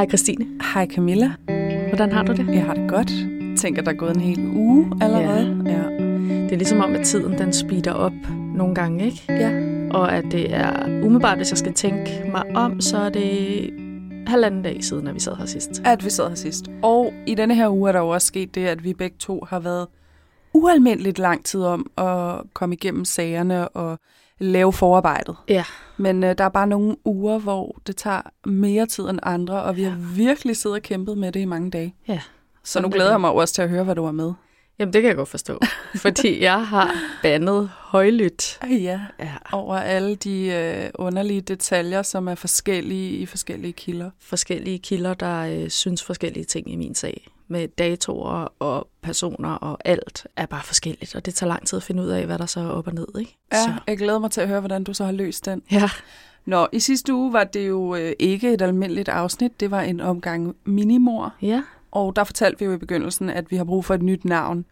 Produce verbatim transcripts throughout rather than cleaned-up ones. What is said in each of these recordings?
Hej Christine. Hej Camilla. Hvordan har du det? Jeg har det godt. Jeg tænker, der er gået en hel uge allerede. Ja. Ja. Det er ligesom om, at tiden den speeder op nogle gange, ikke? Ja. Og at det er umiddelbart, hvis jeg skal tænke mig om, så er det halvanden dag siden, at vi sad her sidst. At vi sad her sidst. Og i denne her uge er der jo også sket det, at vi begge to har været ualmindeligt lang tid om at komme igennem sagerne og lave forarbejdet. Ja. Men øh, der er bare nogle uger, hvor det tager mere tid end andre, og vi har virkelig siddet og kæmpet med det i mange dage. Ja. Så nu glæder jeg mig også til at høre, hvad du er med. Jamen, det kan jeg godt forstå. Fordi jeg har bandet højlydt. Ja, Ja. over alle de øh, underlige detaljer, som er forskellige i forskellige kilder. Forskellige kilder, der øh, synes forskellige ting i min sag. Med datoer og personer og alt er bare forskelligt. Og det tager lang tid at finde ud af, hvad der så er op og ned, ikke? Ja, Så. jeg glæder mig til at høre, hvordan du så har løst den. Ja. Nå, i sidste uge var det jo øh, ikke et almindeligt afsnit. Det var en omgang minimor. Ja. Og der fortalte vi jo i begyndelsen, at vi har brug for et nyt navn.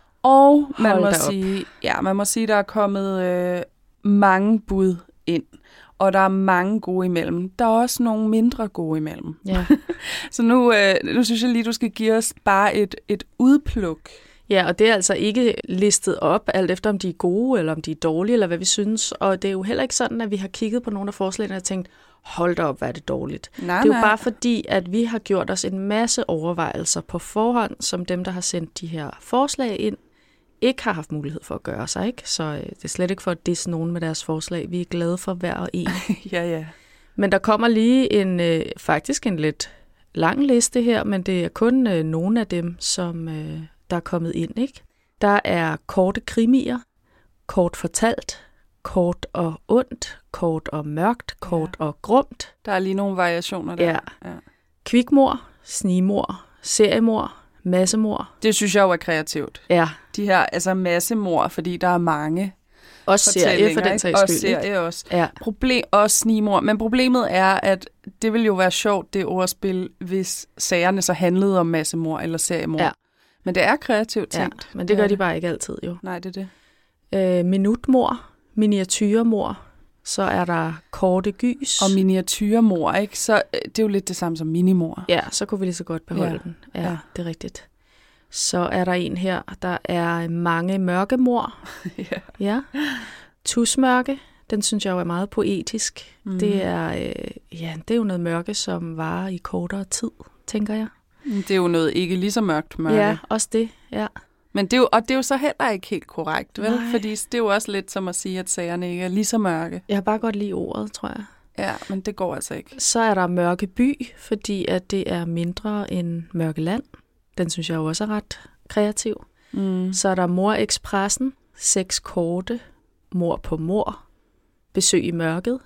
Og man Hold må da op. sige, ja, man må sige, der er kommet øh, mange bud ind. Og der er mange gode imellem. Der er også nogle mindre gode imellem. Ja. Så nu, øh, nu synes jeg lige, du skal give os bare et, et udpluk. Ja, og det er altså ikke listet op, alt efter om de er gode, eller om de er dårlige, eller hvad vi synes. Og det er jo heller ikke sådan, at vi har kigget på nogle af forslagene og tænkt, hold da op, hvad er det dårligt. Nej, det er jo nej. bare fordi, at vi har gjort os en masse overvejelser på forhånd, som dem, der har sendt de her forslag ind, ikke har haft mulighed for at gøre sig, ikke? Så øh, det er slet ikke for at disse nogen med deres forslag. Vi er glade for hver og en. Ja, ja. Men der kommer lige en, øh, faktisk en lidt lang liste her, men det er kun øh, nogle af dem, som øh, der er kommet ind, ikke? Der er korte krimier, kort fortalt, kort og ondt, kort og mørkt, kort ja. og grumt. Der er lige nogle variationer der. Ja. Ja. Kvikmor, snigmor, seriemor, massemor. Det synes jeg jo er kreativt. Ja, De her altså massemord, fordi der er mange også serie for den ikke? sags Og skyld. ikke? serie også. Ja. Problem, også snigmord. Men problemet er, at det vil jo være sjovt, det ordspil, hvis sagerne så handlede om massemord eller seriemord. Ja. Men det er kreativt ja, tænkt. men det gør Ja. de bare ikke altid jo. Nej, det er det. Øh, minutmor, miniatyremor, så er der korte gys. Og miniatyremord, ikke? Så øh, det er jo lidt det samme som minimord. Ja, så kunne vi lige så godt beholde Ja. den. Ja, Ja. ja, det er rigtigt. Så er der en her, der er mange mørkemor. Ja. Ja. Tusmørke, den synes jeg jo er meget poetisk. Mm. Mm. Det er øh, ja, det er jo noget mørke, som varer i kortere tid, tænker jeg. Det er jo noget ikke lige så mørkt mørke. Ja, også det. Ja. Men det er jo, og det er jo så heller ikke helt korrekt, vel? Nej. Fordi det er jo også lidt som at sige, at sagerne ikke er lige så mørke. Jeg har bare godt lide ordet, tror jeg. Ja, men det går altså ikke. Så er der Mørke By, fordi at det er mindre end Mørke Land. Den synes jeg jo også er ret kreativ. Mm. Så er der Mor Expressen, Seks korte, Mor på mor, Besøg i mørket,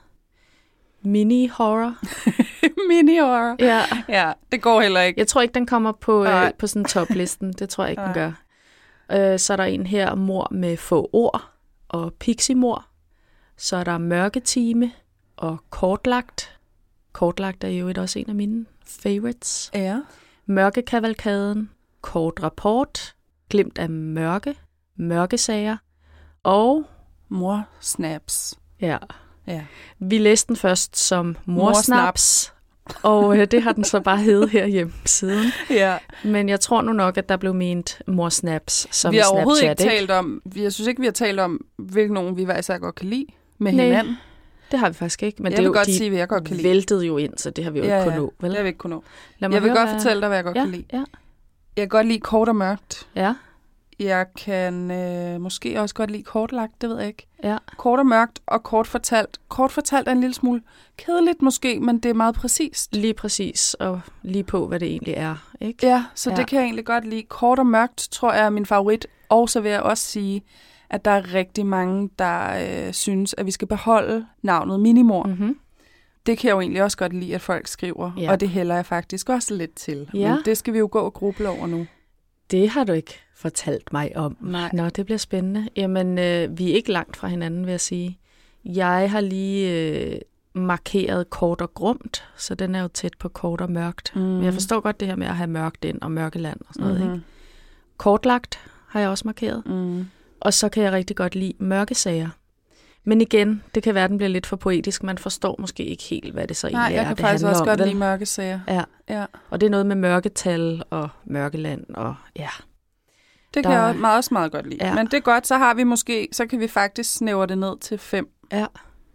Mini-horror. Mini-horror. Ja, Ja, det går heller ikke. jeg tror ikke, den kommer på, øh, Nej. på sådan toplisten. Det tror jeg ikke, den Nej. gør. Øh, så er der en her, Mor med få ord og Pixie-mor. Så er der Mørketime og Kortlagt. Kortlagt er jo et også en af mine favorites. Ja. Mørkekavalkaden, Kort rapport, Glimt af mørke, Mørkesager og Mor snaps. ja, Ja. vi læste den først som Morsnaps, Morsnaps. og øh, det har den så bare heddet herhjemme siden. Ja. Men jeg tror nu nok, at der blev ment Morsnaps som Vi har overhovedet Snapchat, ikke talt om, jeg synes ikke, vi har talt om, hvilken nogen vi hver især godt kan lide med Nej, hinanden. Det har vi faktisk ikke, men Jeg det er vil jo, godt de sige, hvad jeg godt kan lide. væltede jo ind, så det har vi jo Ja, ikke ja. kunnet nå. Vel? Det har vi ikke kunnet nå. Lad mig Jeg vil høre, godt hvad- fortælle dig, hvad jeg godt ja, kan lide. ja, Jeg kan godt lide kort og mørkt. ja, Jeg kan øh, måske også godt lide kortlagt, det ved jeg ikke. ja. Kort og mørkt og kort fortalt. Kort fortalt er en lille smule kedeligt måske, men det er meget præcist. Lige præcis, og lige på, hvad det egentlig er. Ikke? Ja, så Ja. det kan jeg egentlig godt lide. Kort og mørkt tror jeg er min favorit. Og så vil jeg også sige, at der er rigtig mange, der øh, synes, at vi skal beholde navnet Minimor. Mm. Mm-hmm. Det kan jeg jo egentlig også godt lide, at folk skriver, Ja. og det hælder jeg faktisk også lidt til. Ja. Men det skal vi jo gå og gruble over nu. Det har du ikke fortalt mig om. Nej. Nå, det bliver spændende. Jamen, øh, vi er ikke langt fra hinanden, vil jeg sige. Jeg har lige øh, markeret kort og grumt, så den er jo tæt på kort og mørkt. Mm. Men jeg forstår godt det her med at have mørkt ind og mørkeland og sådan noget. Mm-hmm. Ikke? Kortlagt har jeg også markeret. Mm. Og så kan jeg rigtig godt lide mørkesager. Men igen, det kan være, den bliver lidt for poetisk. Man forstår måske ikke helt, hvad det så egentlig Nej, er, jeg kan det faktisk også om, godt vel? lide mørke sager. Ja. ja, og det er noget med mørketal og mørkeland, og ja. Det kan Der- jeg også meget, også meget godt lide. Ja. Men det er godt, så har vi måske, så kan vi faktisk snævre det ned til fem. Ja.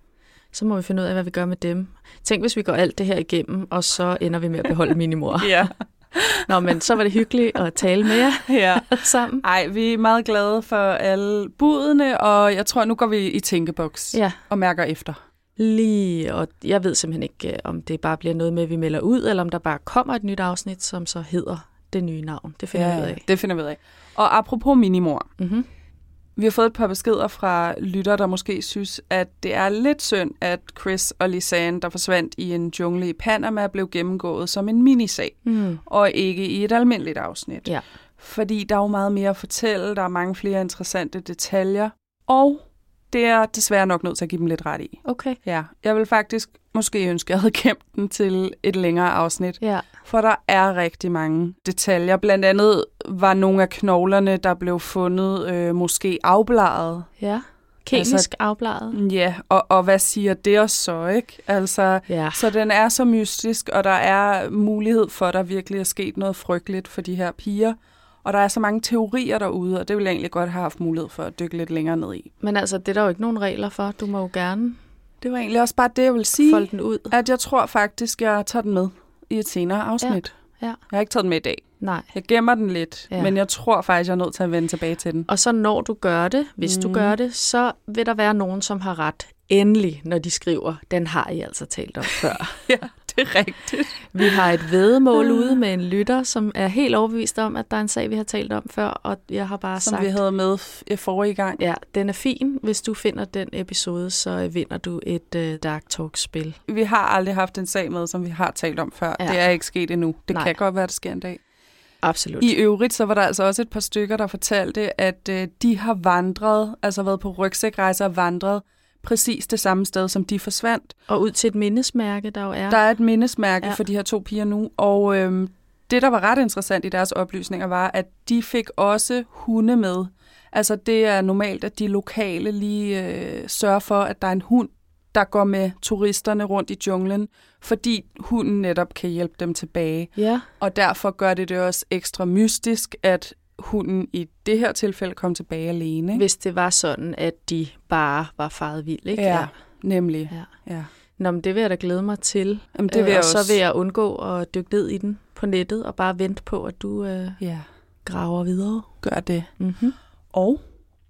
Så må vi finde ud af, hvad vi gør med dem. Tænk, hvis vi går alt det her igennem, og så ender vi med at beholde Minimor. Ja. Nå, men så var det hyggeligt at tale med jer ja. sammen. Ej, vi er meget glade for alle budene, og jeg tror, nu går vi i tænkeboks Ja, og mærker efter. lige. Og jeg ved simpelthen ikke, om det bare bliver noget med, at vi melder ud, eller om der bare kommer et nyt afsnit, som så hedder det nye navn. Det finder vi ud af. det finder vi ud af. Og apropos Minimor, Mm-hmm. vi har fået et par beskeder fra lytter, der måske synes, at det er lidt synd, at Chris og Lisanne, der forsvandt i en jungle i Panama, blev gennemgået som en minisag, Mm. og ikke i et almindeligt afsnit. Ja. Fordi der er jo meget mere at fortælle, der er mange flere interessante detaljer, og det er desværre nok nødt til at give dem lidt ret i. Okay. Ja, jeg vil faktisk måske ønske, at jeg havde gemt den til et længere afsnit, Ja. for der er rigtig mange detaljer. Blandt andet var nogle af knoglerne, der blev fundet, øh, måske afbladet. Ja. Kemisk Altså- afbladet. Ja, og, og hvad siger det også så, ikke? Altså, Ja. så den er så mystisk, og der er mulighed for, at der virkelig er sket noget frygteligt for de her piger. Og der er så mange teorier derude, og det ville jeg egentlig godt have haft mulighed for at dykke lidt længere ned i. Men altså, det er der jo ikke nogen regler for. Du må jo gerne Det var egentlig også bare det, jeg vil sige, folde den ud. at jeg tror faktisk, jeg tager den med i et senere afsnit. Ja. Jeg har ikke taget den med i dag. Nej. Jeg gemmer den lidt, Ja. men jeg tror faktisk, jeg er nødt til at vende tilbage til den. Og så når du gør det, hvis mm. du Mhm. gør det, så vil der være nogen, som har ret. Endelig, når de skriver, den har I altså talt om før. Ja, det er rigtigt. Vi har et væddemål ude med en lytter, som er helt overbevist om, at der er en sag, vi har talt om før, og jeg har bare Som sagt, vi havde med f- forrige gang. ja, den er fin. Hvis du finder den episode, så vinder du et uh, Dark Talk-spil. Vi har aldrig haft en sag med, som vi har talt om før. Ja. Ja. Det er ikke sket endnu. Det Nej. Nej. kan godt være, det sker en dag. Absolut. I øvrigt, så var der altså også et par stykker, der fortalte, at øh, de har vandret, altså været på rygsækrejser og vandret præcis det samme sted, som de forsvandt. Og ud til et mindesmærke, der jo er. Der er et mindesmærke Ja. ja. for de her to piger nu, og øhm, det, der var ret interessant i deres oplysninger, var, at de fik også hunde med. Altså, det er normalt, at de lokale lige øh, sørger for, at der er en hund, der går med turisterne rundt i junglen, fordi hunden netop kan hjælpe dem tilbage. Ja, Og derfor gør det det også ekstra mystisk, at hunden i det her tilfælde kom tilbage alene. Ikke? hvis det var sådan, at de bare var faret vild, ikke? Ja, nemlig. Ja. Ja. Nå, men det vil jeg da glæde mig til. Jamen, det vil Øh, jeg og så også. vil jeg undgå at dykke ned i den på nettet og bare vente på, at du øh, Ja, graver videre. gør det. Mm-hmm. Og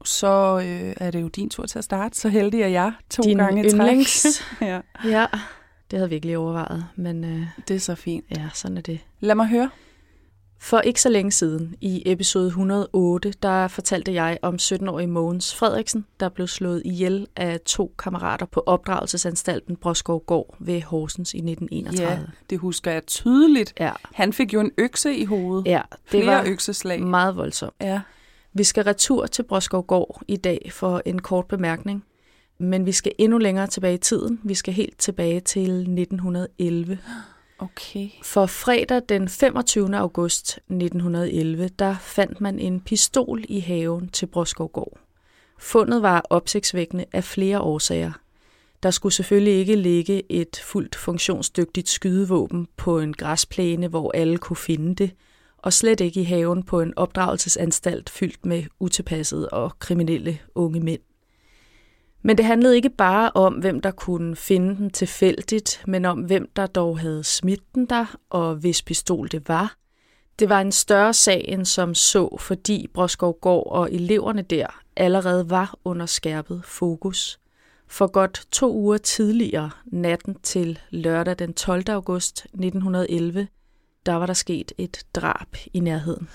så øh, er det jo din tur til at starte. Så heldig er jeg to Din gange i træk. yndlings. Ja, Ja, det havde vi ikke lige overvejet, men øh, det er så fint. ja, sådan er det. Lad mig høre. For ikke så længe siden, i episode et hundrede og otte, der fortalte jeg om sytten-årige Mogens Frederiksen, der blev slået ihjel af to kammerater på opdragelsesanstalten Broskovgård ved Horsens i nitten enogtredive. Ja, det husker jeg tydeligt. Ja, Han fik jo en økse i hovedet. ja det Flere var økseslag. meget voldsomt. Ja. Vi skal retur til Broskovgård i dag for en kort bemærkning, men vi skal endnu længere tilbage i tiden. Vi skal helt tilbage til nitten elleve. Okay. For fredag den femogtyvende august nitten elleve, der fandt man en pistol i haven til Broskovgård. Fundet var opsigtsvækkende af flere årsager. Der skulle selvfølgelig ikke ligge et fuldt funktionsdygtigt skydevåben på en græsplæne, hvor alle kunne finde det, og slet ikke i haven på en opdragelsesanstalt fyldt med utilpassede og kriminelle unge mænd. Men det handlede ikke bare om, hvem der kunne finde den tilfældigt, men om, hvem der dog havde smidt den der, og hvis pistol det var. Det var en større sag end som så, fordi Broskovgård og eleverne der allerede var under skærpet fokus. For godt to uger tidligere, natten til lørdag den tolvte august nitten elleve, der var der sket et drab i nærheden.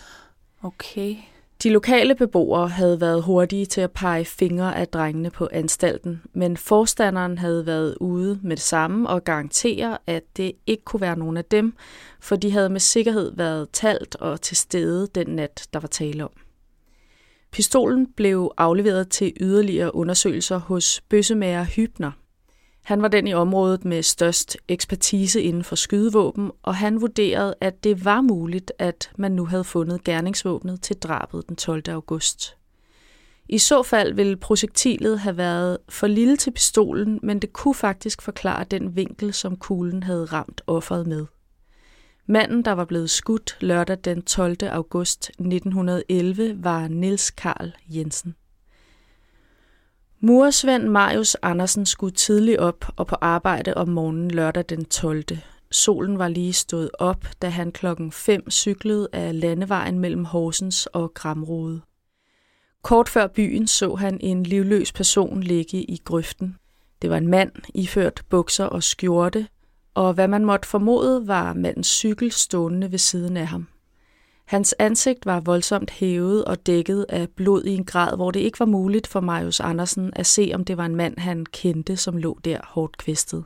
Okay. De lokale beboere havde været hurtige til at pege fingre af drengene på anstalten, men forstanderen havde været ude med det samme og garantere, at det ikke kunne være nogen af dem, for de havde med sikkerhed været talt og til stede den nat, der var tale om. Pistolen blev afleveret til yderligere undersøgelser hos bøssemager Hybner. Han var den i området med størst ekspertise inden for skydevåben, og han vurderede, at det var muligt, at man nu havde fundet gerningsvåbnet til drabet den tolvte august. I så fald ville projektilet have været for lille til pistolen, men det kunne faktisk forklare den vinkel, som kuglen havde ramt offeret med. Manden, der var blevet skudt lørdag den tolvte august nitten elleve, var Niels Carl Jensen. Murersvend Marius Andersen skulle tidligt op og på arbejde om morgenen lørdag den tolvte Solen var lige stået op, da han klokken fem cyklede af landevejen mellem Horsens og Gramrode. Kort før byen så han en livløs person ligge i grøften. Det var en mand, iført bukser og skjorte, og hvad man måtte formode, var mandens cykel stående ved siden af ham. Hans ansigt var voldsomt hævet og dækket af blod i en grad, hvor det ikke var muligt for Marius Andersen at se, om det var en mand, han kendte, som lå der hårdt kvæstet.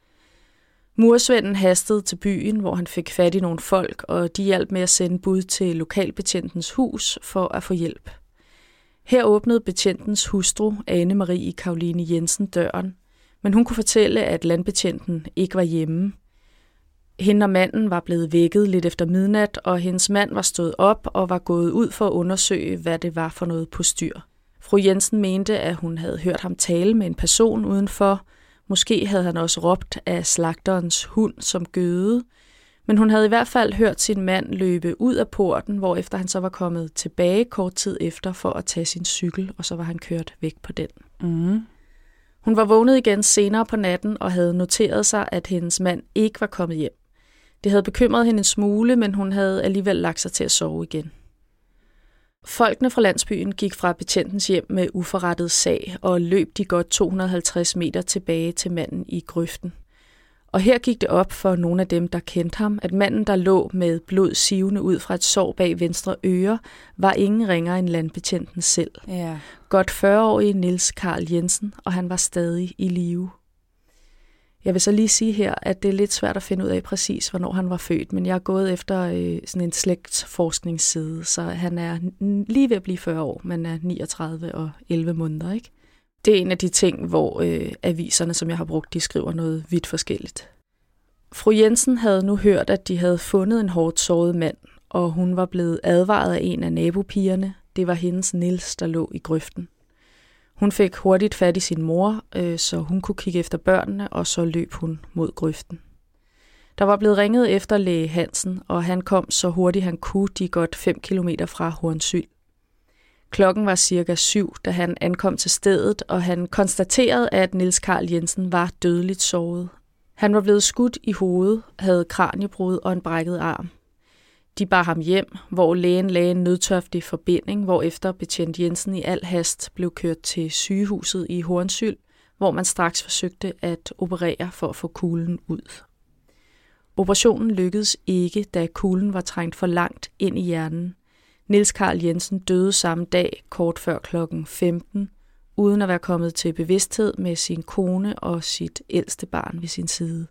Murersvenden hastede til byen, hvor han fik fat i nogle folk, og de hjalp med at sende bud til lokalbetjentens hus for at få hjælp. Her åbnede betjentens hustru, Ane Marie Caroline Jensen, døren, men hun kunne fortælle, at landbetjenten ikke var hjemme. Hende og manden var blevet vækket lidt efter midnat, og hendes mand var stået op og var gået ud for at undersøge, hvad det var for noget på styr. Fru Jensen mente, at hun havde hørt ham tale med en person udenfor. Måske havde han også råbt af slagterens hund som gøde, men hun havde i hvert fald hørt sin mand løbe ud af porten, hvorefter han så var kommet tilbage kort tid efter for at tage sin cykel, og så var han kørt væk på den. Mm. Hun var vågnet igen senere på natten og havde noteret sig, at hendes mand ikke var kommet hjem. Det havde bekymret hende en smule, men hun havde alligevel lagt sig til at sove igen. Folkene fra landsbyen gik fra betjentens hjem med uforrettet sag og løb de godt to hundrede og halvtreds meter tilbage til manden i grøften. Og her gik det op for nogle af dem, der kendte ham, at manden, der lå med blod sivende ud fra et sår bag venstre øre, var ingen ringere end landbetjenten selv. Ja. Godt fyrre-årige Niels Carl Jensen, og han var stadig i live. Jeg vil så lige sige her, at det er lidt svært at finde ud af præcis, hvornår han var født, men jeg er gået efter øh, sådan en slægtsforskningsside, så han er lige ved at blive fyrre år, men er niogtredive og elleve måneder, ikke? Det er en af de ting, hvor øh, aviserne, som jeg har brugt, de skriver noget vidt forskelligt. Fru Jensen havde nu hørt, at de havde fundet en hårdt såret mand, og hun var blevet advaret af en af nabopigerne. Det var hendes Niels, der lå i grøften. Hun fik hurtigt fat i sin mor, øh, så hun kunne kigge efter børnene, og så løb hun mod grøften. Der var blevet ringet efter læge Hansen, og han kom så hurtigt han kunne, de godt fem kilometer fra Hornsyld. Klokken var cirka syv, da han ankom til stedet, og han konstaterede, at Niels Carl Jensen var dødeligt såret. Han var blevet skudt i hovedet, havde kraniebrud og en brækket arm. De bar ham hjem, hvor lægen lagde en nødtørftig forbinding, hvorefter betjent Jensen i al hast blev kørt til sygehuset i Hornsyld, hvor man straks forsøgte at operere for at få kuglen ud. Operationen lykkedes ikke, da kuglen var trængt for langt ind i hjernen. Niels Carl Jensen døde samme dag, kort før klokken femten, uden at være kommet til bevidsthed med sin kone og sit ældste barn ved sin side.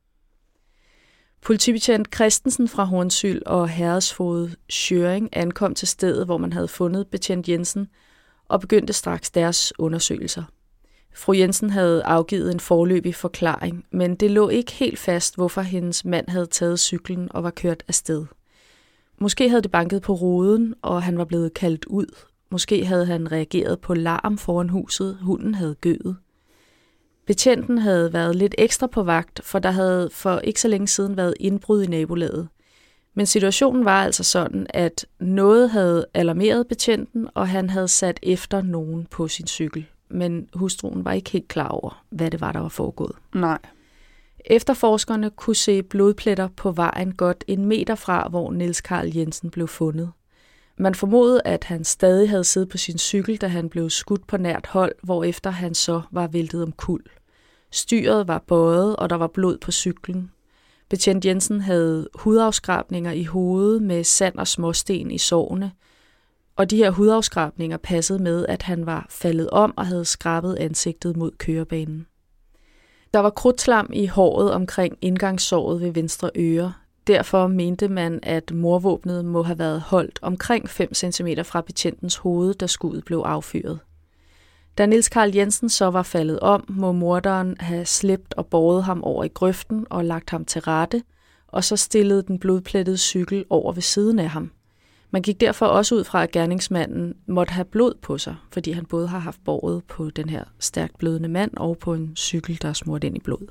Politibetjent Christensen fra Hornsyld og herredsfoged Schøring ankom til stedet, hvor man havde fundet betjent Jensen, og begyndte straks deres undersøgelser. Fru Jensen havde afgivet en foreløbig forklaring, men det lå ikke helt fast, hvorfor hendes mand havde taget cyklen og var kørt afsted. Måske havde det banket på ruden, og han var blevet kaldt ud. Måske havde han reageret på larm foran huset, hunden havde gøet. Betjenten havde været lidt ekstra på vagt, for der havde for ikke så længe siden været indbrud i nabolaget. Men situationen var altså sådan, at noget havde alarmeret betjenten, og han havde sat efter nogen på sin cykel. Men hustruen var ikke helt klar over, hvad det var, der var foregået. Nej. Efterforskerne kunne se blodpletter på vejen godt en meter fra, hvor Niels Carl Jensen blev fundet. Man formodede, at han stadig havde siddet på sin cykel, da han blev skudt på nært hold, hvorefter han så var væltet omkuld. Styret var bøjet, og der var blod på cyklen. Betjent Jensen havde hudafskrabninger i hovedet med sand og småsten i sårene, og de her hudafskrabninger passede med, at han var faldet om og havde skrabet ansigtet mod kørebanen. Der var krudtslam i håret omkring indgangssåret ved venstre øre. Derfor mente man, at mordvåbnet må have været holdt omkring fem centimeter fra betjentens hoved, da skuddet blev affyret. Da Niels Carl Jensen så var faldet om, må morderen have slæbt og båret ham over i grøften og lagt ham til rette, og så stillede den blodplettede cykel over ved siden af ham. Man gik derfor også ud fra, at gerningsmanden måtte have blod på sig, fordi han både har haft båret på den her stærkt blødende mand og på en cykel, der er smurt ind i blod.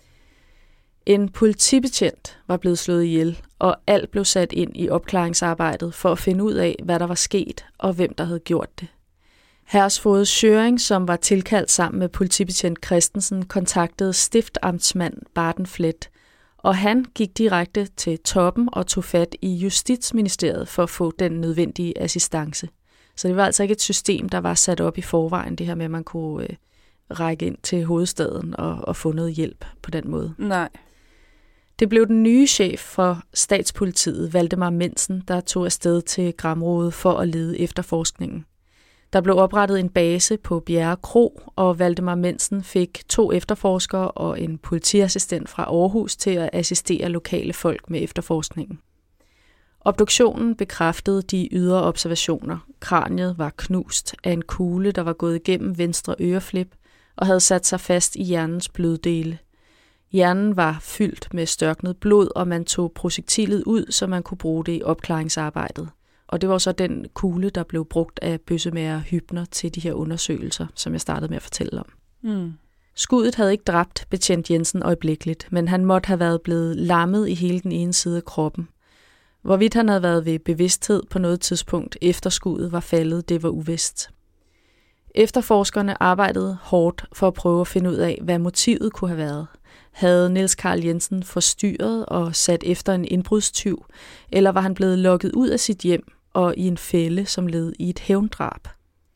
En politibetjent var blevet slået ihjel, og alt blev sat ind i opklaringsarbejdet for at finde ud af, hvad der var sket og hvem der havde gjort det. Hersfoged Schøring, som var tilkaldt sammen med politibetjent Christensen, kontaktede stiftamtsmand Barten Flet, og han gik direkte til toppen og tog fat i Justitsministeriet for at få den nødvendige assistance. Så det var altså ikke et system, der var sat op i forvejen, det her med, at man kunne øh, række ind til hovedstaden og, og få noget hjælp på den måde. Nej. Det blev den nye chef for statspolitiet, Valdemar Mensen, der tog afsted til Gramrode for at lede efterforskningen. Der blev oprettet en base på Bjerre Kro, og Valdemar Mensen fik to efterforskere og en politiassistent fra Aarhus til at assistere lokale folk med efterforskningen. Obduktionen bekræftede de ydre observationer. Kraniet var knust af en kugle, der var gået igennem venstre øreflip og havde sat sig fast i hjernens bløddele. Hjernen var fyldt med størknet blod, og man tog projektilet ud, så man kunne bruge det i opklaringsarbejdet. Og det var så den kugle, der blev brugt af bøssemager Hübner til de her undersøgelser, som jeg startede med at fortælle om. Mm. Skuddet havde ikke dræbt betjent Jensen øjeblikkeligt, men han måtte have været blevet lammet i hele den ene side af kroppen. Hvorvidt han havde været ved bevidsthed på noget tidspunkt efter skuddet var faldet, det var uvist. Efterforskerne arbejdede hårdt for at prøve at finde ud af, hvad motivet kunne have været. Havde Niels Carl Jensen forstyrret og sat efter en indbrudstyv, eller var han blevet lokket ud af sit hjem og i en fælde, som led i et hævndrab?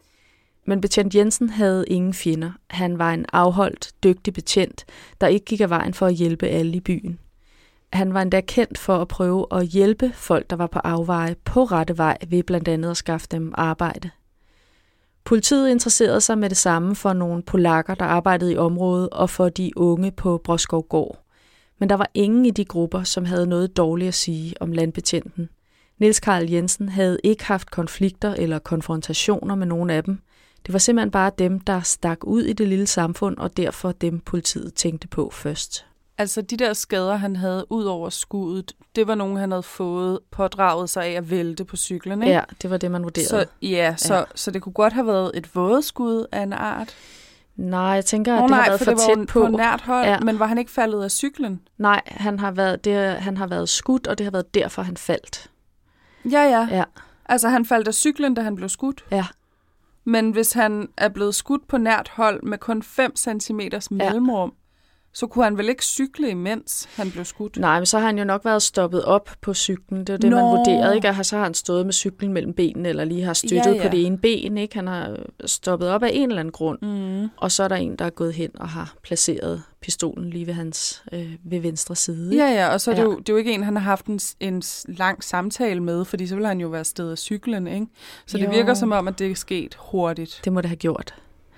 Men betjent Jensen havde ingen fjender. Han var en afholdt, dygtig betjent, der ikke gik af vejen for at hjælpe alle i byen. Han var endda kendt for at prøve at hjælpe folk, der var på afveje, på rette vej ved blandt andet at skaffe dem arbejde. Politiet interesserede sig med det samme for nogle polakker, der arbejdede i området, og for de unge på Bråskovgård. Men der var ingen i de grupper, som havde noget dårligt at sige om landbetjenten. Niels Carl Jensen havde ikke haft konflikter eller konfrontationer med nogen af dem. Det var simpelthen bare dem, der stak ud i det lille samfund, og derfor dem politiet tænkte på først. Altså de der skader, han havde ud over skuddet, det var nogen, han havde fået pådraget sig af at vælte på cyklen, ikke? Ja, det var det, man vurderede. Så, ja, så, ja. så det kunne godt have været et vådeskud af en art? Nej, jeg tænker, at oh, det nej, har været for, for tæt det på. på nært hold, ja. Men var han ikke faldet af cyklen? Nej, han har været, det, han har været skudt, og det har været derfor, han faldt. Ja, ja. ja. Altså, han faldt af cyklen, da han blev skudt? Ja. Men hvis han er blevet skudt på nært hold med kun fem centimeters mellemrum, ja. så kunne han vel ikke cykle, imens han blev skudt? Nej, men så har han jo nok været stoppet op på cyklen. Det var det, Nå. man vurderede, ikke? Og så har han stået med cyklen mellem benene, eller lige har støttet ja, ja. på det ene ben, ikke? Han har stoppet op af en eller anden grund. Mm. Og så er der en, der er gået hen og har placeret pistolen lige ved hans øh, ved venstre side. Ikke? Ja, ja, og så er det, ja. jo, det er jo ikke en, han har haft en, en lang samtale med, fordi så vil han jo være sted af cyklen, ikke? Så jo. Det virker som om, at det er sket hurtigt. Det må det have gjort.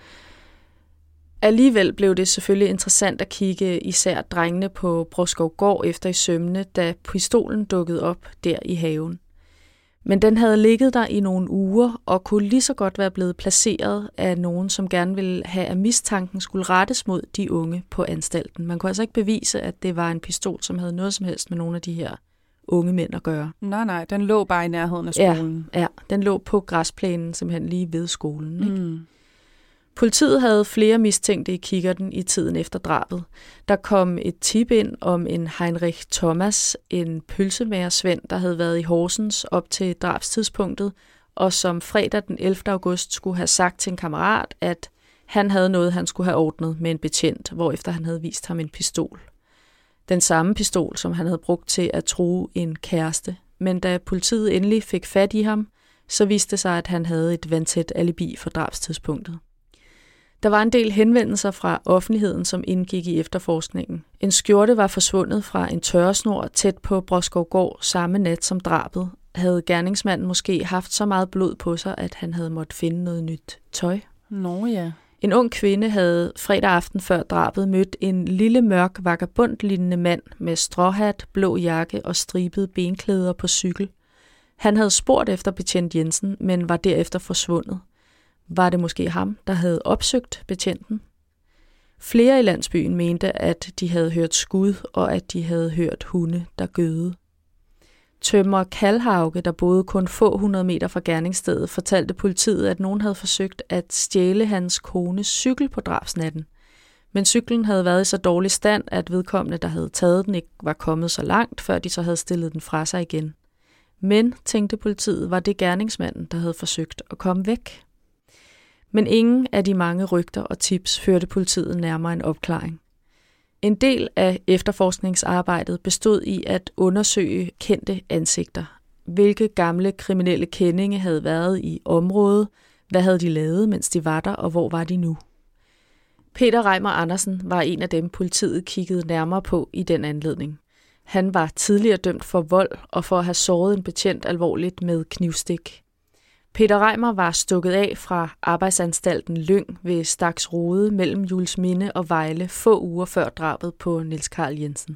Alligevel blev det selvfølgelig interessant at kigge især drengene på Bråskovgård efter i sømne, da pistolen dukkede op der i haven. Men den havde ligget der i nogle uger og kunne lige så godt være blevet placeret af nogen, som gerne ville have, at mistanken skulle rettes mod de unge på anstalten. Man kunne altså ikke bevise, at det var en pistol, som havde noget som helst med nogle af de her unge mænd at gøre. Nej, nej, den lå bare i nærheden af skolen. Ja, ja, den lå på græsplænen simpelthen lige ved skolen, ikke? Mm. Politiet havde flere mistænkte i kikkerten i tiden efter drabet. Der kom et tip ind om en Heinrich Thomas, en pølsemagersvend, der havde været i Horsens op til drabstidspunktet, og som fredag den ellevte august skulle have sagt til en kammerat, at han havde noget, han skulle have ordnet med en betjent, hvorefter han havde vist ham en pistol. Den samme pistol, som han havde brugt til at true en kæreste. Men da politiet endelig fik fat i ham, så viste det sig, at han havde et vandtæt alibi for drabstidspunktet. Der var en del henvendelser fra offentligheden, som indgik i efterforskningen. En skjorte var forsvundet fra en tørresnor tæt på Bråskovgård samme nat som drabet. Havde gerningsmanden måske haft så meget blod på sig, at han havde måttet finde noget nyt tøj? Nå ja. En ung kvinde havde fredag aften før drabet mødt en lille mørk vagabondlignende mand med stråhat, blå jakke og stribede benklæder på cykel. Han havde spurgt efter betjent Jensen, men var derefter forsvundet. Var det måske ham, der havde opsøgt betjenten? Flere i landsbyen mente, at de havde hørt skud, og at de havde hørt hunde, der gøede. Tømrer Kalhauge, der boede kun få hundrede meter fra gerningsstedet, fortalte politiet, at nogen havde forsøgt at stjæle hans kones cykel på drabsnatten. Men cyklen havde været i så dårlig stand, at vedkommende, der havde taget den, ikke var kommet så langt, før de så havde stillet den fra sig igen. Men, tænkte politiet, var det gerningsmanden, der havde forsøgt at komme væk. Men ingen af de mange rygter og tips førte politiet nærmere en opklaring. En del af efterforskningsarbejdet bestod i at undersøge kendte ansigter. Hvilke gamle kriminelle kendinge havde været i området, hvad havde de lavet, mens de var der, og hvor var de nu? Peter Reimer Andersen var en af dem, politiet kiggede nærmere på i den anledning. Han var tidligere dømt for vold og for at have såret en betjent alvorligt med knivstik. Peter Reimer var stukket af fra arbejdsanstalten Lyng ved Staksrode mellem Juelsminde og Vejle få uger før drabet på Niels Carl Jensen.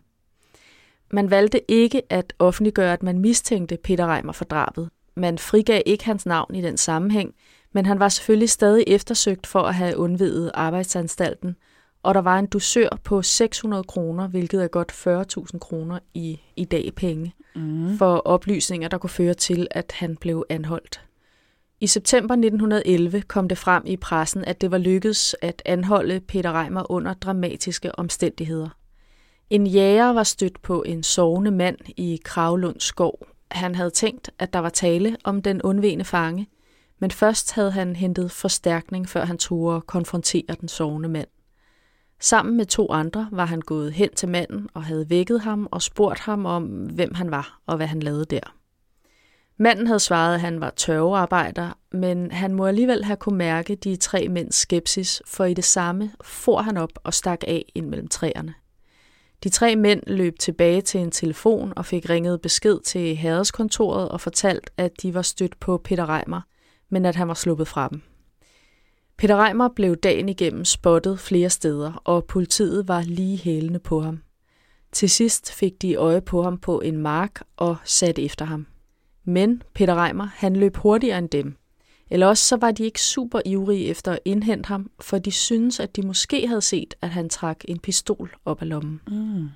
Man valgte ikke at offentliggøre, at man mistænkte Peter Reimer for drabet. Man frigav ikke hans navn i den sammenhæng, men han var selvfølgelig stadig eftersøgt for at have undvidet arbejdsanstalten, og der var en dusør på seks hundrede kroner, hvilket er godt fyrre tusind kroner i, i dag penge, mm. for oplysninger, der kunne føre til, at han blev anholdt. I september nitten elleve kom det frem i pressen, at det var lykkedes at anholde Peter Reimer under dramatiske omstændigheder. En jæger var stødt på en sovende mand i Kravlund skov. Han havde tænkt, at der var tale om den undvigende fange, men først havde han hentet forstærkning, før han turde konfrontere den sovende mand. Sammen med to andre var han gået hen til manden og havde vækket ham og spurgt ham om, hvem han var og hvad han lavede der. Manden havde svaret, at han var tørvearbejder, men han må alligevel have kunne mærke de tre mænds skepsis, for i det samme for han op og stak af ind mellem træerne. De tre mænd løb tilbage til en telefon og fik ringet besked til herredskontoret og fortalt, at de var stødt på Peter Reimer, men at han var sluppet fra dem. Peter Reimer blev dagen igennem spottet flere steder, og politiet var lige hælende på ham. Til sidst fik de øje på ham på en mark og satte efter ham. Men Peter Reimer, han løb hurtigere end dem. Eller også så var de ikke super ivrige efter at indhente ham, for de syntes, at de måske havde set, at han trak en pistol op af lommen. Mm.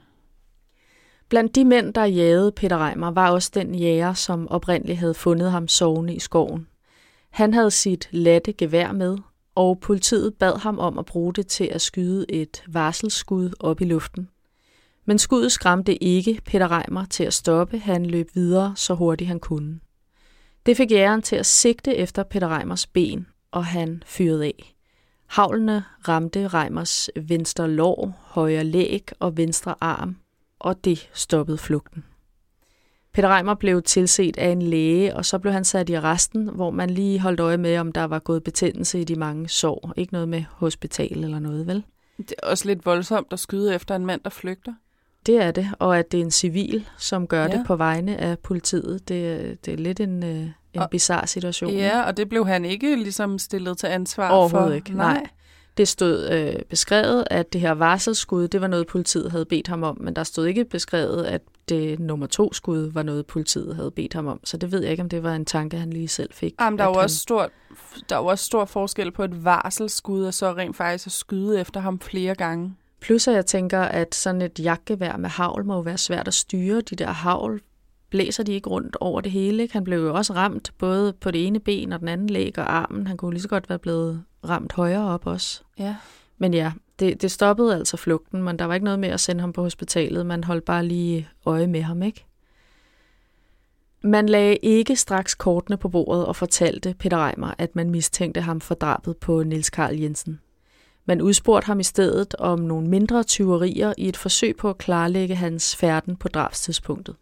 Blandt de mænd, der jagede Peter Reimer, var også den jæger, som oprindeligt havde fundet ham sovende i skoven. Han havde sit latte gevær med, og politiet bad ham om at bruge det til at skyde et varselsskud op i luften. Men skuddet skræmte ikke Peter Reimer til at stoppe. Han løb videre, så hurtigt han kunne. Det fik jægeren til at sigte efter Peter Reimers ben, og han fyrede af. Haglene ramte Reimers venstre lår, højre læg og venstre arm, og det stoppede flugten. Peter Reimer blev tilset af en læge, og så blev han sat i arresten, hvor man lige holdt øje med, om der var gået betændelse i de mange sår. Ikke noget med hospital eller noget, vel? Det er også lidt voldsomt at skyde efter en mand, der flygter. Det er det, og at det er en civil, som gør ja. det på vegne af politiet, det, det er lidt en, en bizarre situation. Ja, og det blev han ikke ligesom stillet til ansvar for? Overhovedet ikke, nej. nej. Det stod øh, beskrevet, at det her varselsskud, det var noget, politiet havde bedt ham om, men der stod ikke beskrevet, at det nummer to skud var noget, politiet havde bedt ham om. Så det ved jeg ikke, om det var en tanke, han lige selv fik. Jamen, der er jo han... også stor, der er jo også stor forskel på et varselsskud, og så rent faktisk at skyde efter ham flere gange. Plus at jeg tænker, at sådan et jagtgevær med hagl må jo være svært at styre. De der hagl blæser de ikke rundt over det hele. Ikke? Han blev jo også ramt både på det ene ben og den anden læg og armen. Han kunne lige så godt være blevet ramt højere op også. Ja. Men ja, det, det stoppede altså flugten, men der var ikke noget med at sende ham på hospitalet. Man holdt bare lige øje med ham, ikke? Man lagde ikke straks kortene på bordet og fortalte Peter Reimer, at man mistænkte ham for drabet på Niels Carl Jensen. Man udspurgte ham i stedet om nogle mindre tyverier i et forsøg på at klarlægge hans færden på drabstidspunktet.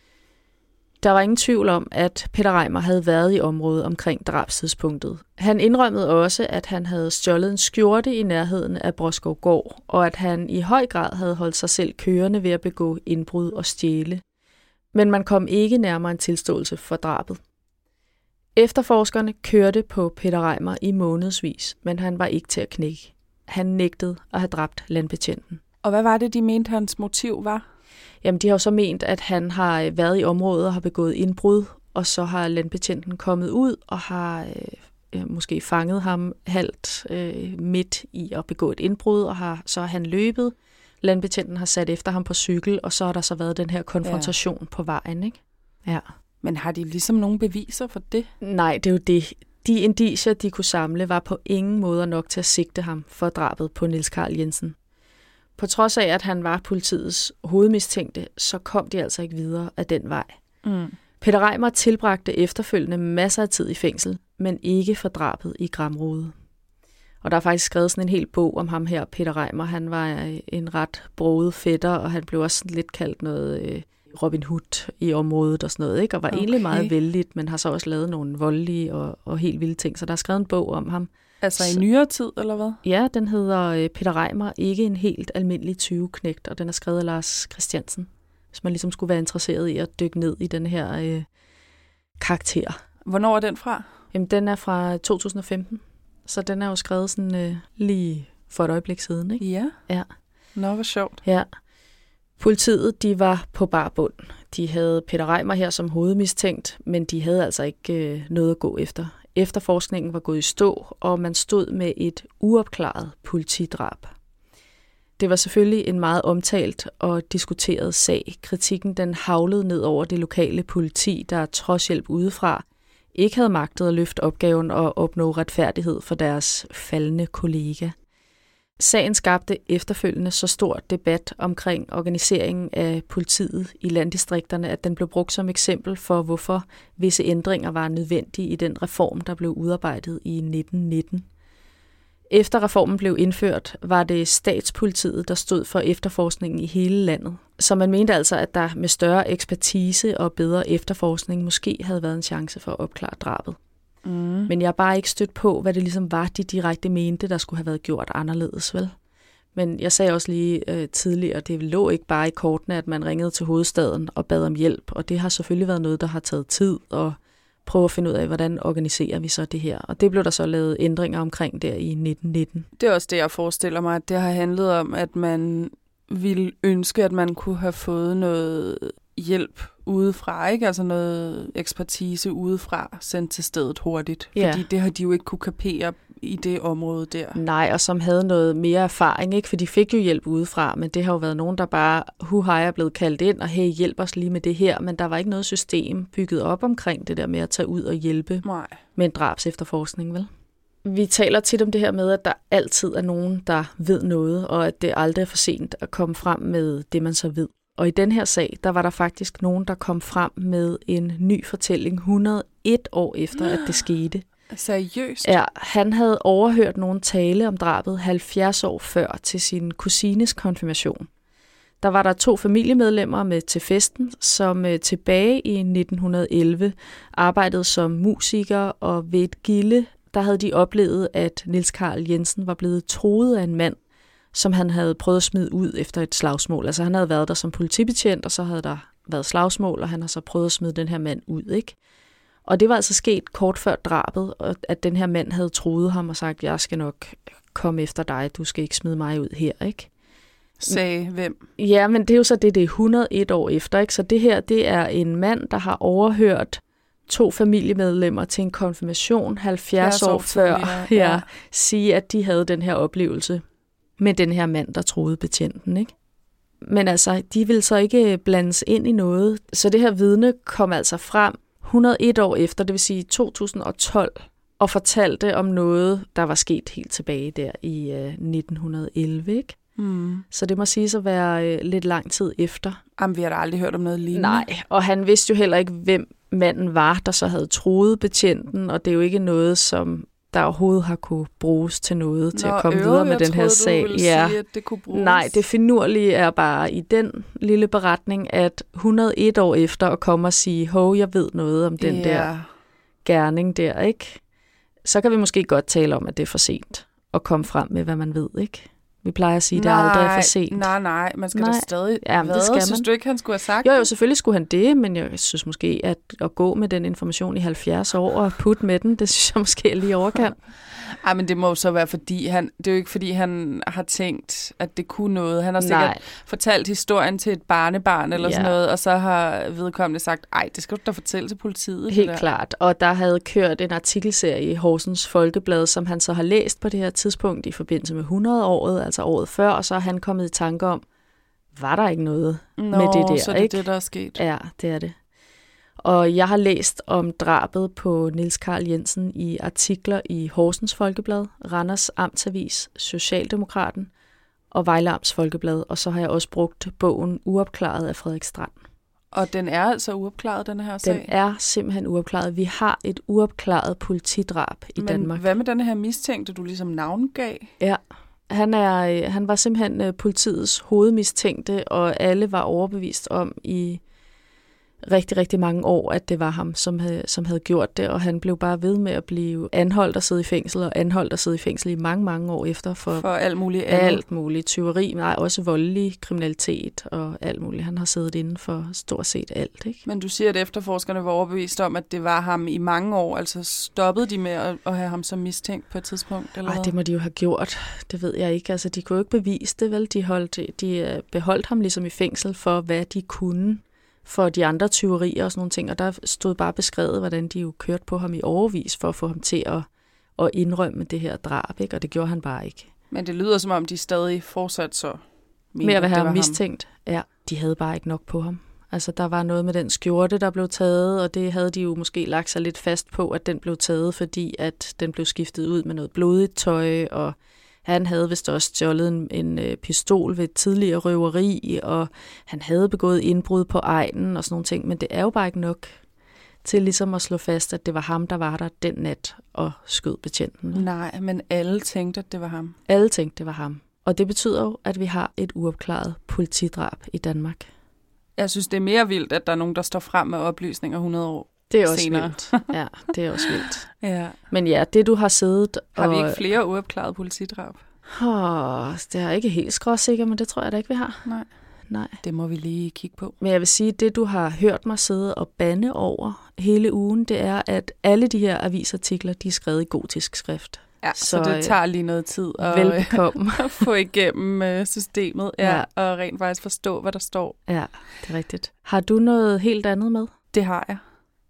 Der var ingen tvivl om, at Peter Reimer havde været i området omkring drabstidspunktet. Han indrømmede også, at han havde stjålet en skjorte i nærheden af Broskovgård, og at han i høj grad havde holdt sig selv kørende ved at begå indbrud og stjæle. Men man kom ikke nærmere en tilståelse for drabet. Efterforskerne kørte på Peter Reimer i månedsvis, men han var ikke til at knække. Han nægtede at have dræbt landbetjenten. Og hvad var det, de mente, hans motiv var? Jamen, de har jo så ment, at han har været i området og har begået indbrud, og så har landbetjenten kommet ud og har øh, måske fanget ham halvt øh, midt i at begå et indbrud, og har, så har han løbet. Landbetjenten har sat efter ham på cykel, og så har der så været den her konfrontation ja. på vejen, ikke? Ja. Men har de ligesom nogle beviser for det? Nej, det er jo det. De indicier, de kunne samle, var på ingen måde nok til at sigte ham for drabet på Niels Carl Jensen. På trods af, at han var politiets hovedmistænkte, så kom de altså ikke videre af den vej. Mm. Peter Reimer tilbragte efterfølgende masser af tid i fængsel, men ikke for drabet i Gramrode. Og der er faktisk skrevet sådan en hel bog om ham her, Peter Reimer. Han var en ret broget fætter, og han blev også lidt kaldt noget øh, Robin Hood i området og sådan noget, ikke? Og var okay. egentlig meget vældigt, men har så også lavet nogle voldelige og, og helt vilde ting. Så der er skrevet en bog om ham. Altså i nyere tid, eller hvad? Ja, den hedder øh, Peter Reimer, ikke en helt almindelig tyveknægt, og den er skrevet af Lars Christiansen. Hvis man ligesom skulle være interesseret i at dykke ned i den her øh, karakter. Hvornår er den fra? Jamen, den er fra to tusind og femten, så den er jo skrevet sådan øh, lige for et øjeblik siden, ikke? Ja. Ja. Nå, hvor sjovt. Ja. Politiet, de var på bar bund. De havde Peter Reimer her som hovedmistænkt, men de havde altså ikke øh, noget at gå efter. Efterforskningen var gået i stå, og man stod med et uopklaret politidrab. Det var selvfølgelig en meget omtalt og diskuteret sag. Kritikken den haglede ned over det lokale politi, der trods hjælp udefra ikke havde magtet at løfte opgaven og opnå retfærdighed for deres faldne kollega. Sagen skabte efterfølgende så stor debat omkring organiseringen af politiet i landdistrikterne, at den blev brugt som eksempel for, hvorfor visse ændringer var nødvendige i den reform, der blev udarbejdet i nitten nitten. Efter reformen blev indført, var det statspolitiet, der stod for efterforskningen i hele landet. Så man mente altså, at der med større ekspertise og bedre efterforskning måske havde været en chance for at opklare drabet. Mm. Men jeg har bare ikke stødt på, hvad det ligesom var, de direkte mente, der skulle have været gjort anderledes, vel? Men jeg sagde også lige øh, tidligere, det lå ikke bare i kortene, at man ringede til hovedstaden og bad om hjælp, og det har selvfølgelig været noget, der har taget tid og prøve at finde ud af, hvordan organiserer vi så det her. Og det blev der så lavet ændringer omkring der i nitten nitten. Det er også det, jeg forestiller mig, at det har handlet om, at man ville ønske, at man kunne have fået noget hjælp udefra, ikke? Altså noget ekspertise udefra sendt til stedet hurtigt. Ja. Fordi det har de jo ikke kunne kapere i det område der. Nej, og som havde noget mere erfaring, ikke? For de fik jo hjælp udefra, men det har jo været nogen, der bare huhej er blevet kaldt ind, og hey, hjælp os lige med det her, men der var ikke noget system bygget op omkring det der med at tage ud og hjælpe Nej. med en drabs efterforskning, vel? Vi taler tit om det her med, at der altid er nogen, der ved noget, og at det aldrig er for sent at komme frem med det, man så ved. Og i den her sag, der var der faktisk nogen, der kom frem med en ny fortælling et hundrede og et år efter, at det skete. Seriøst? Ja, han havde overhørt nogen tale om drabet halvfjerds år før til sin kusines konfirmation. Der var der to familiemedlemmer med til festen, som tilbage i nitten elleve arbejdede som musikere, og ved et gilde, der havde de oplevet, at Niels Carl Jensen var blevet truet af en mand, som han havde prøvet at smide ud efter et slagsmål. Altså han havde været der som politibetjent, og så havde der været slagsmål, og han har så prøvet at smide den her mand ud, ikke? Og det var altså sket kort før drabet, at den her mand havde truet ham og sagt, jeg skal nok komme efter dig, du skal ikke smide mig ud her, ikke? Sagde hvem? Ja, men det er jo så det, det er et hundrede og et år efter, ikke? Så det her, det er en mand, der har overhørt to familiemedlemmer til en konfirmation halvfjerds år før, ja, ja, sige, at de havde den her oplevelse med den her mand, der troede betjenten, ikke? Men altså, de ville så ikke blandes ind i noget, så det her vidne kom altså frem et hundrede og et år efter, det vil sige to tusind og tolv, og fortalte om noget, der var sket helt tilbage der i øh, nitten elleve, ikke? Mm. Så det må siges at være øh, lidt lang tid efter. Jamen, vi har da aldrig hørt om noget lignende. Nej, og han vidste jo heller ikke, hvem manden var, der så havde truet betjenten, og det er jo ikke noget, som der overhovedet har kunne bruges til noget, Nå, til at komme øv, videre med den her sag. Du ja. Sige, at det kunne bruges. Nej, det finurlige er bare i den lille beretning, at et hundrede og et år efter at komme og sige, hov, jeg ved noget om den ja. der gerning der, ikke? Så kan vi måske godt tale om, at det er for sent at komme frem med, hvad man ved, ikke? Vi plejer at sige, at det nej, aldrig er for sent. Nej, nej, man skal nej. da stadig... Jamen, hvad? Det skal synes man. du ikke, han skulle have sagt? Jo, jo, selvfølgelig skulle han det, men jeg synes måske, at at gå med den information i halvfjerds år og putte med den, det synes jeg måske er lige overkant. Ej, men det må jo så være, fordi han... Det er jo ikke, fordi han har tænkt, at det kunne noget. Han har sikkert nej. fortalt historien til et barnebarn eller ja. sådan noget, og så har vedkommende sagt, ej, det skal du da fortælle til politiet. Helt klart, og der havde kørt en artikelserie i Horsens Folkeblad, som han så har læst på det her tidspunkt i forbindelse med hundrede-året, altså året før, og så er han kommet i tanke om, var der ikke noget Nå, med det der, så det er ikke? det, der er sket. Ja, det er det. Og jeg har læst om drabet på Niels Carl Jensen i artikler i Horsens Folkeblad, Randers Amtsavis, Socialdemokraten og Vejle Amts Folkeblad. Og så har jeg også brugt bogen Uopklaret af Frederik Strand. Og den er altså uopklaret, den her sag? Den er simpelthen uopklaret. Vi har et uopklaret politidrab i Men Danmark. Hvad med den her mistænkte, du ligesom navngav? Ja, han, er, han var simpelthen politiets hovedmistænkte, og alle var overbevist om i rigtig, rigtig mange år, at det var ham, som havde, som havde gjort det, og han blev bare ved med at blive anholdt og sidde i fængsel, og anholdt og sidde i fængsel i mange, mange år efter. For, for alt muligt andet? Alt muligt. Tyveri, nej, også voldelig kriminalitet og alt muligt. Han har siddet inden for stort set alt, ikke? Men du siger, at efterforskerne var overbevist om, at det var ham i mange år, altså stoppede de med at, at have ham som mistænkt på et tidspunkt? Eller Ej, det må de jo have gjort. Det ved jeg ikke. Altså, de kunne jo ikke bevise det, vel? De, holdt, de beholdt ham ligesom i fængsel for, hvad de kunne for de andre tyverier og sådan nogle ting, og der stod bare beskrevet, hvordan de jo kørte på ham i overvis for at få ham til at, at indrømme det her drab, ikke? Og det gjorde han bare ikke. Men det lyder som om, de stadig fortsat så med at have ham mistænkt. Ham. Ja, de havde bare ikke nok på ham. Altså, der var noget med den skjorte, der blev taget, og det havde de jo måske lagt sig lidt fast på, at den blev taget, fordi at den blev skiftet ud med noget blodigt tøj, og han havde vist også stjålet en, en pistol ved et tidligere røveri, og han havde begået indbrud på egnen og sådan nogle ting. Men det er jo bare ikke nok til ligesom at slå fast, at det var ham, der var der den nat og skød betjenten. Nej, men alle tænkte, at det var ham. Alle tænkte, det var ham. Og det betyder jo, at vi har et uopklaret politidrab i Danmark. Jeg synes, det er mere vildt, at der er nogen, der står frem med oplysninger hundrede år det er også senere. Vildt. Ja, det er også vildt. Ja. Men ja, det du har siddet og... Har vi ikke flere uopklarede politidrab? Oh, det er ikke helt skråsikker, men det tror jeg da ikke, vi har. Nej. Nej. Det må vi lige kigge på. Men jeg vil sige, at det du har hørt mig sidde og bande over hele ugen, det er, at alle de her avisartikler, de er skrevet i gotisk skrift. Ja, så, så det tager lige noget tid at, velbekomme. at få igennem systemet, ja, ja. Og rent faktisk forstå, hvad der står. Ja, det er rigtigt. Har du noget helt andet med? Det har jeg.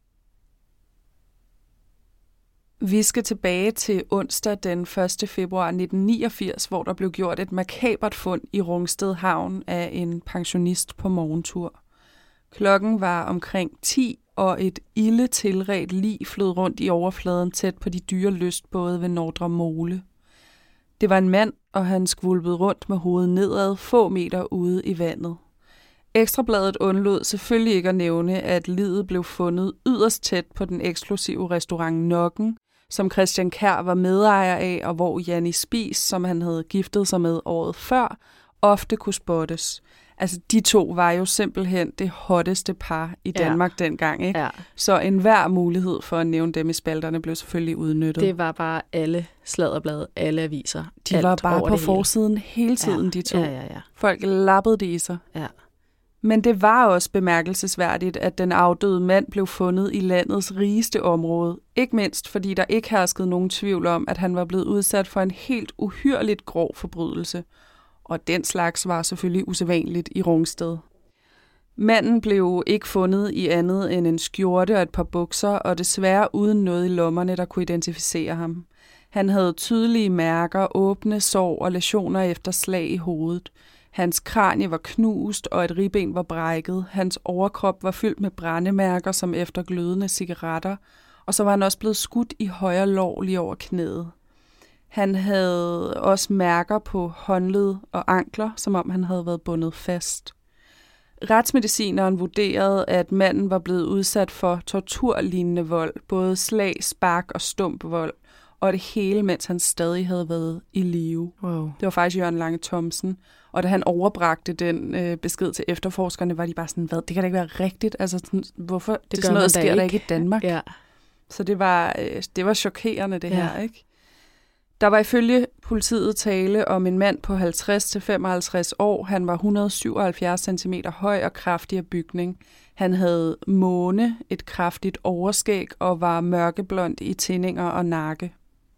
Vi skal tilbage til onsdag den første februar nitten niogfirs, hvor der blev gjort et makabert fund i Rungsted Havn af en pensionist på morgentur. Klokken var omkring ti, og et ilde tilredt lig flød rundt i overfladen tæt på de dyre lystbåde ved Nordre Mole. Det var en mand, og han skvulpede rundt med hovedet nedad få meter ude i vandet. Ekstrabladet undlod selvfølgelig ikke at nævne, at liget blev fundet yderst tæt på den eksklusive restaurant Nokken, som Christian Kjær var medejer af, og hvor Janni Spies, som han havde giftet sig med året før, ofte kunne spottes. Altså, de to var jo simpelthen det hotteste par i Danmark ja. dengang, ikke? Ja. Så enhver mulighed for at nævne dem i spalterne blev selvfølgelig udnyttet. Det var bare alle sladderblade, alle aviser. De var bare på forsiden hele tiden, ja. de to. Ja, ja, ja. Folk lappede det i sig. Ja. Men det var også bemærkelsesværdigt, at den afdøde mand blev fundet i landets rigeste område. Ikke mindst, fordi der ikke herskede nogen tvivl om, at han var blevet udsat for en helt uhyrligt grov forbrydelse. Og den slags var selvfølgelig usædvanligt i Rungsted. Manden blev ikke fundet i andet end en skjorte og et par bukser, og desværre uden noget i lommerne, der kunne identificere ham. Han havde tydelige mærker, åbne sår og læsioner efter slag i hovedet. Hans kranie var knust, og et ribben var brækket. Hans overkrop var fyldt med brændemærker, som efter glødende cigaretter, og så var han også blevet skudt i højre lår lige over knæet. Han havde også mærker på håndled og ankler, som om han havde været bundet fast. Retsmedicineren vurderede, at manden var blevet udsat for torturlignende vold, både slag, spark og stump vold, og det hele, mens han stadig havde været i live. Wow. Det var faktisk Jørgen Lange Thomsen. Og da han overbragte den øh, besked til efterforskerne, var de bare sådan, hvad? Det kan da ikke være rigtigt. Altså, sådan, hvorfor? Det, det sådan noget sker der ikke i Danmark. Ja. Så det var, øh, det var chokerende, det ja. her, ikke? Der var ifølge politiet tale om en mand på halvtreds til femoghalvtreds år. Han var et hundrede og syvoghalvfjerds centimeter høj og kraftig af bygning. Han havde måne, et kraftigt overskæg og var mørkeblond i tinninger og nakke.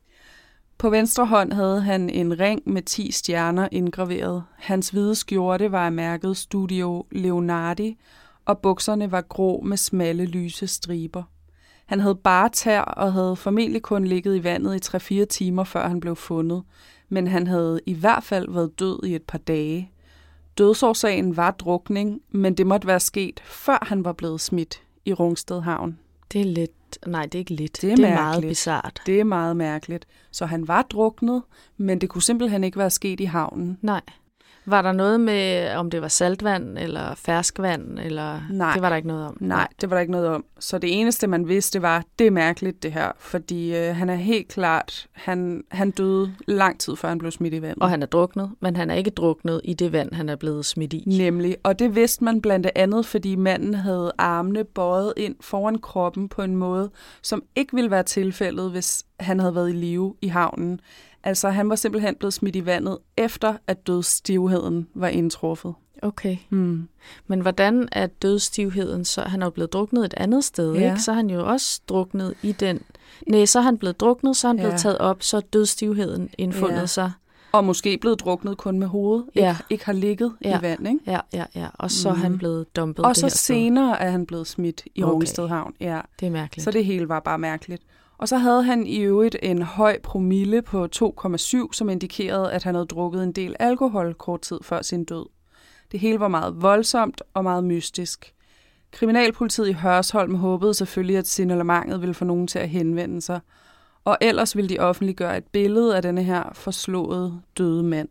På venstre hånd havde han en ring med ti stjerner indgraveret. Hans hvide skjorte var af mærket Studio Leonardi, og bukserne var grå med smalle lyse striber. Han havde bare tær og havde formentlig kun ligget i vandet i tre til fire timer, før han blev fundet, men han havde i hvert fald været død i et par dage. Dødsårsagen var drukning, men det måtte være sket, før han var blevet smidt i i Rungsted Havn. Det er lidt, nej, det er ikke lidt. Det er, det er meget bizart. Det er meget mærkeligt. Så han var druknet, men det kunne simpelthen ikke være sket i havnen. Nej. Var der noget med, om det var saltvand eller ferskvand, eller Nej. Det var der ikke noget om? Nej, det var der ikke noget om. Så det eneste, man vidste, var, det er mærkeligt det her, fordi øh, han er helt klart, han, han døde lang tid før han blev smidt i vandet. Og han er druknet, men han er ikke druknet i det vand, han er blevet smidt i. Nemlig, og det vidste man blandt andet, fordi manden havde armene bøjet ind foran kroppen på en måde, som ikke ville være tilfældet, hvis han havde været i live i havnen. Altså, han var simpelthen blevet smidt i vandet, efter at dødsstivheden var indtruffet. Okay. Hmm. Men hvordan er dødsstivheden så? Han er jo blevet druknet et andet sted, ja. ikke? Så er han jo også druknet i den. Nej, så er han blevet druknet, så er han ja. blevet taget op, så er dødsstivheden indfundet ja. sig. Og måske blevet druknet kun med hovedet, ja. ikke, ikke har ligget ja. i vand, ikke? Ja, ja, ja. Og så er mm. han blevet dumpet Og det så her senere sted. Er han blevet smidt i okay. Rungsted Havn. Ja. Det er mærkeligt. Så det hele var bare mærkeligt. Og så havde han i øvrigt en høj promille på to komma syv, som indikerede, at han havde drukket en del alkohol kort tid før sin død. Det hele var meget voldsomt og meget mystisk. Kriminalpolitiet i Hørsholm håbede selvfølgelig, at signalementet ville få nogen til at henvende sig. Og ellers ville de offentliggøre et billede af denne her forslåede døde mand.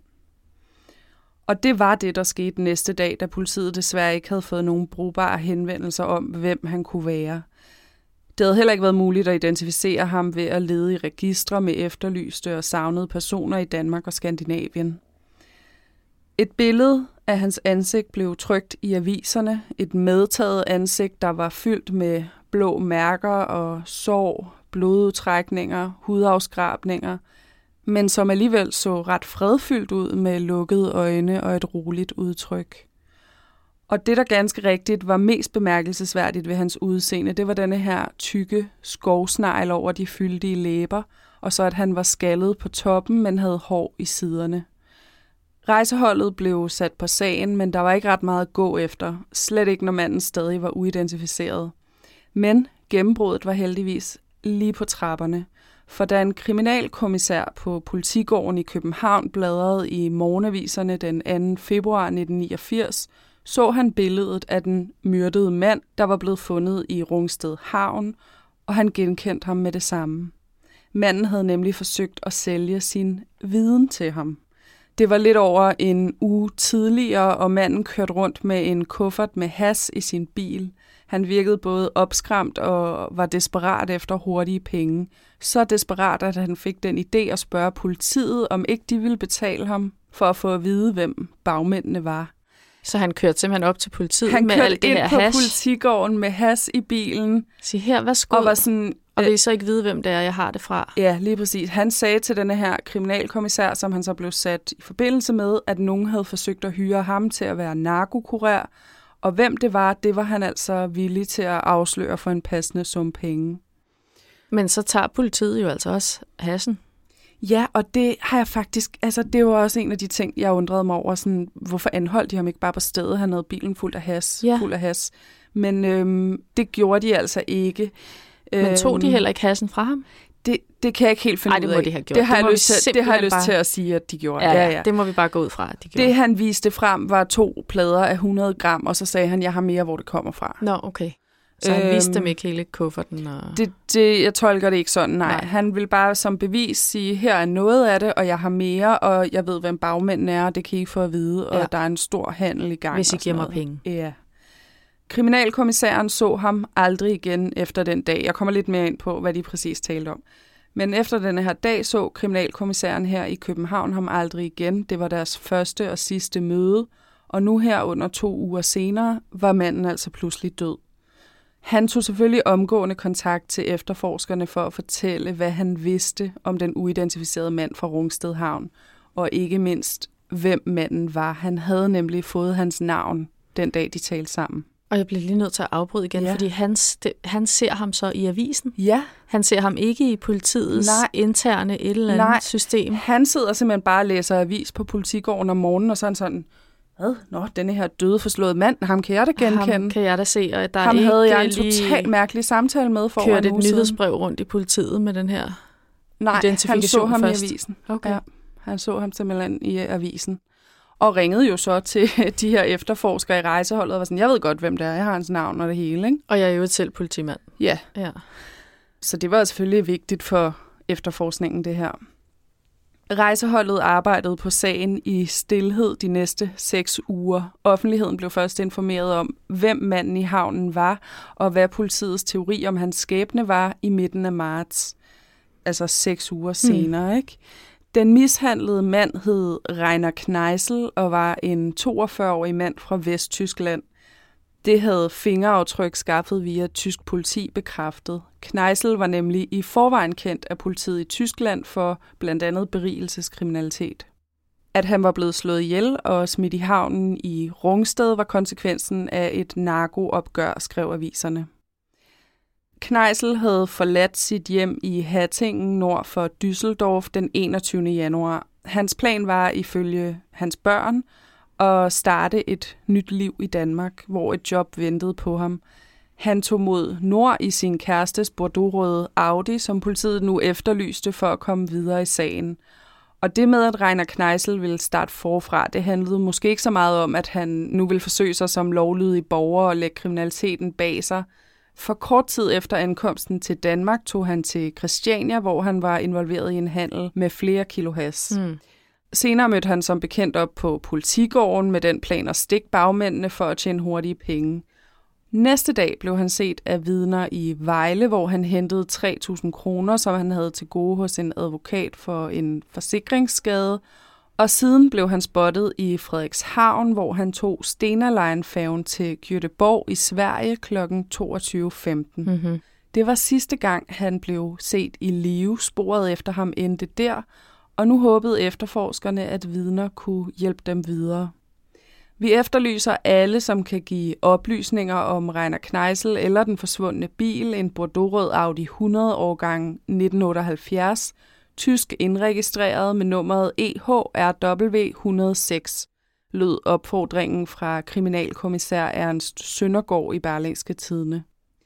Og det var det, der skete næste dag, da politiet desværre ikke havde fået nogen brugbare henvendelser om, hvem han kunne være. Det havde heller ikke været muligt at identificere ham ved at lede i registre med efterlyste og savnede personer i Danmark og Skandinavien. Et billede af hans ansigt blev trykt i aviserne. Et medtaget ansigt, der var fyldt med blå mærker og sår, blodudtrækninger, hudafskrabninger, men som alligevel så ret fredfyldt ud med lukkede øjne og et roligt udtryk. Og det, der ganske rigtigt var mest bemærkelsesværdigt ved hans udseende, det var denne her tykke skovsnegl over de fyldige læber, og så at han var skaldet på toppen, men havde hår i siderne. Rejseholdet blev sat på sagen, men der var ikke ret meget at gå efter, slet ikke når manden stadig var uidentificeret. Men gennembruddet var heldigvis lige på trapperne, for da en kriminalkommissær på politigården i København bladrede i morgenaviserne den anden februar nitten niogfirs, så han billedet af den myrdede mand, der var blevet fundet i Rungsted Havn, og han genkendte ham med det samme. Manden havde nemlig forsøgt at sælge sin viden til ham. Det var lidt over en uge tidligere, og manden kørte rundt med en kuffert med hash i sin bil. Han virkede både opskræmt og var desperat efter hurtige penge. Så desperat, at han fik den idé at spørge politiet, om ikke de ville betale ham for at få at vide, hvem bagmændene var. Så han kørte simpelthen op til politiet han med alt det her hash? Han kørte ind på politigården med hash i bilen. Sig her, værsgo. Og var sådan... Og vil I så ikke vide, hvem det er, jeg har det fra? Ja, lige præcis. Han sagde til denne her kriminalkommissær, som han så blev sat i forbindelse med, at nogen havde forsøgt at hyre ham til at være narkokurer. Og hvem det var, det var han altså villig til at afsløre for en passende sum penge. Men så tager politiet jo altså også hashen. Ja, og det har jeg faktisk... Altså, det var også en af de ting, jeg undrede mig over. Sådan, hvorfor anholdt de ham ikke bare på stedet? Han havde bilen fuld af hash. Ja. Fuld af hash. Men øhm, det gjorde de altså ikke. Men tog de heller ikke hassen fra ham? Det, det kan jeg ikke helt finde Ej, det ud af. må de have gjort. Det har det jeg lyst, til, det har jeg lyst bare... til at sige, at de gjorde. Ja, ja, ja, det må vi bare gå ud fra, at de gjorde. Det han viste frem var to plader af hundrede gram, og så sagde han, jeg har mere, hvor det kommer fra. Nå, okay. Så han øhm, viste dem ikke hele kufferten? Og... Det, det, jeg tolker det ikke sådan, nej. nej. Han vil bare som bevis sige, her er noget af det, og jeg har mere, og jeg ved, hvem bagmændene er, og det kan I få at vide, og ja. Der er en stor handel i gang. Hvis I giver mig penge. Ja. Kriminalkommissæren så ham aldrig igen efter den dag. Jeg kommer lidt mere ind på, hvad de præcis talte om. Men efter denne her dag så kriminalkommissæren her i København ham aldrig igen. Det var deres første og sidste møde, og nu her under to uger senere var manden altså pludselig død. Han tog selvfølgelig omgående kontakt til efterforskerne for at fortælle, hvad han vidste om den uidentificerede mand fra Rungsted Havn, og ikke mindst, hvem manden var. Han havde nemlig fået hans navn den dag, de talte sammen. Og jeg bliver lige nødt til at afbryde igen, ja. fordi han, det, han ser ham så i avisen. Ja. Han ser ham ikke i politiets Nej. interne et eller andet Nej. system. Han sidder simpelthen bare og læser avis på politigården om morgenen, og så er han sådan, hvad? Nå, denne her døde forslåede mand, ham kan jeg da genkende. Ham kan jeg da se, og der ham er havde ikke jeg en totalt mærkelig samtale med for kørt et nyhedsbrev rundt i politiet med den her Nej, identifikation han så ham først. i avisen. Okay. Ja, han så ham simpelthen i avisen. Og ringede jo så til de her efterforskere i rejseholdet og var sådan, jeg ved godt, hvem det er, jeg har hans navn og det hele, ikke? Og jeg er jo selv politimand. Ja. ja. Så det var selvfølgelig vigtigt for efterforskningen, det her. Rejseholdet arbejdede på sagen i stilhed de næste seks uger. Offentligheden blev først informeret om, hvem manden i havnen var, og hvad politiets teori om hans skæbne var i midten af marts. Altså seks uger senere, mm. ikke? Den mishandlede mand hed Reiner Kneißl og var en toogfyrre-årig mand fra Vesttyskland. Det havde fingeraftryk skaffet via tysk politi bekræftet. Kneißl var nemlig i forvejen kendt af politiet i Tyskland for blandt andet berigelseskriminalitet. At han var blevet slået ihjel og smidt i havnen i Rungsted var konsekvensen af et narkoopgør, skrev aviserne. Kneißl havde forladt sit hjem i Hattingen nord for Düsseldorf den enogtyvende januar. Hans plan var ifølge hans børn at starte et nyt liv i Danmark, hvor et job ventede på ham. Han tog mod nord i sin kærestes bordeauxrøde Audi, som politiet nu efterlyste for at komme videre i sagen. Og det med, at Reiner Kneißl ville starte forfra, det handlede måske ikke så meget om, at han nu ville forsøge sig som lovlydig borger og lægge kriminaliteten bag sig. For kort tid efter ankomsten til Danmark tog han til Christiania, hvor han var involveret i en handel med flere kilo hash. Mm. Senere mødte han som bekendt op på politigården med den plan at stikke bagmændene for at tjene hurtige penge. Næste dag blev han set af vidner i Vejle, hvor han hentede tre tusind kroner, som han havde til gode hos en advokat for en forsikringsskade. Og siden blev han spottet i Frederikshavn, hvor han tog Stena Line-færgen til Göteborg i Sverige kl. toogtyve femten. Mm-hmm. Det var sidste gang, han blev set i live. Sporet efter ham endte der, og nu håbede efterforskerne, at vidner kunne hjælpe dem videre. Vi efterlyser alle, som kan give oplysninger om Reiner Kneißl eller den forsvundne bil, en bordeauxrød Audi hundrede årgang nitten otteoghalvfjerds, tysk indregistreret med nummeret E H R W et hundrede og seks, lød opfordringen fra kriminalkommissær Ernst Søndergaard i Berlingske Tidende.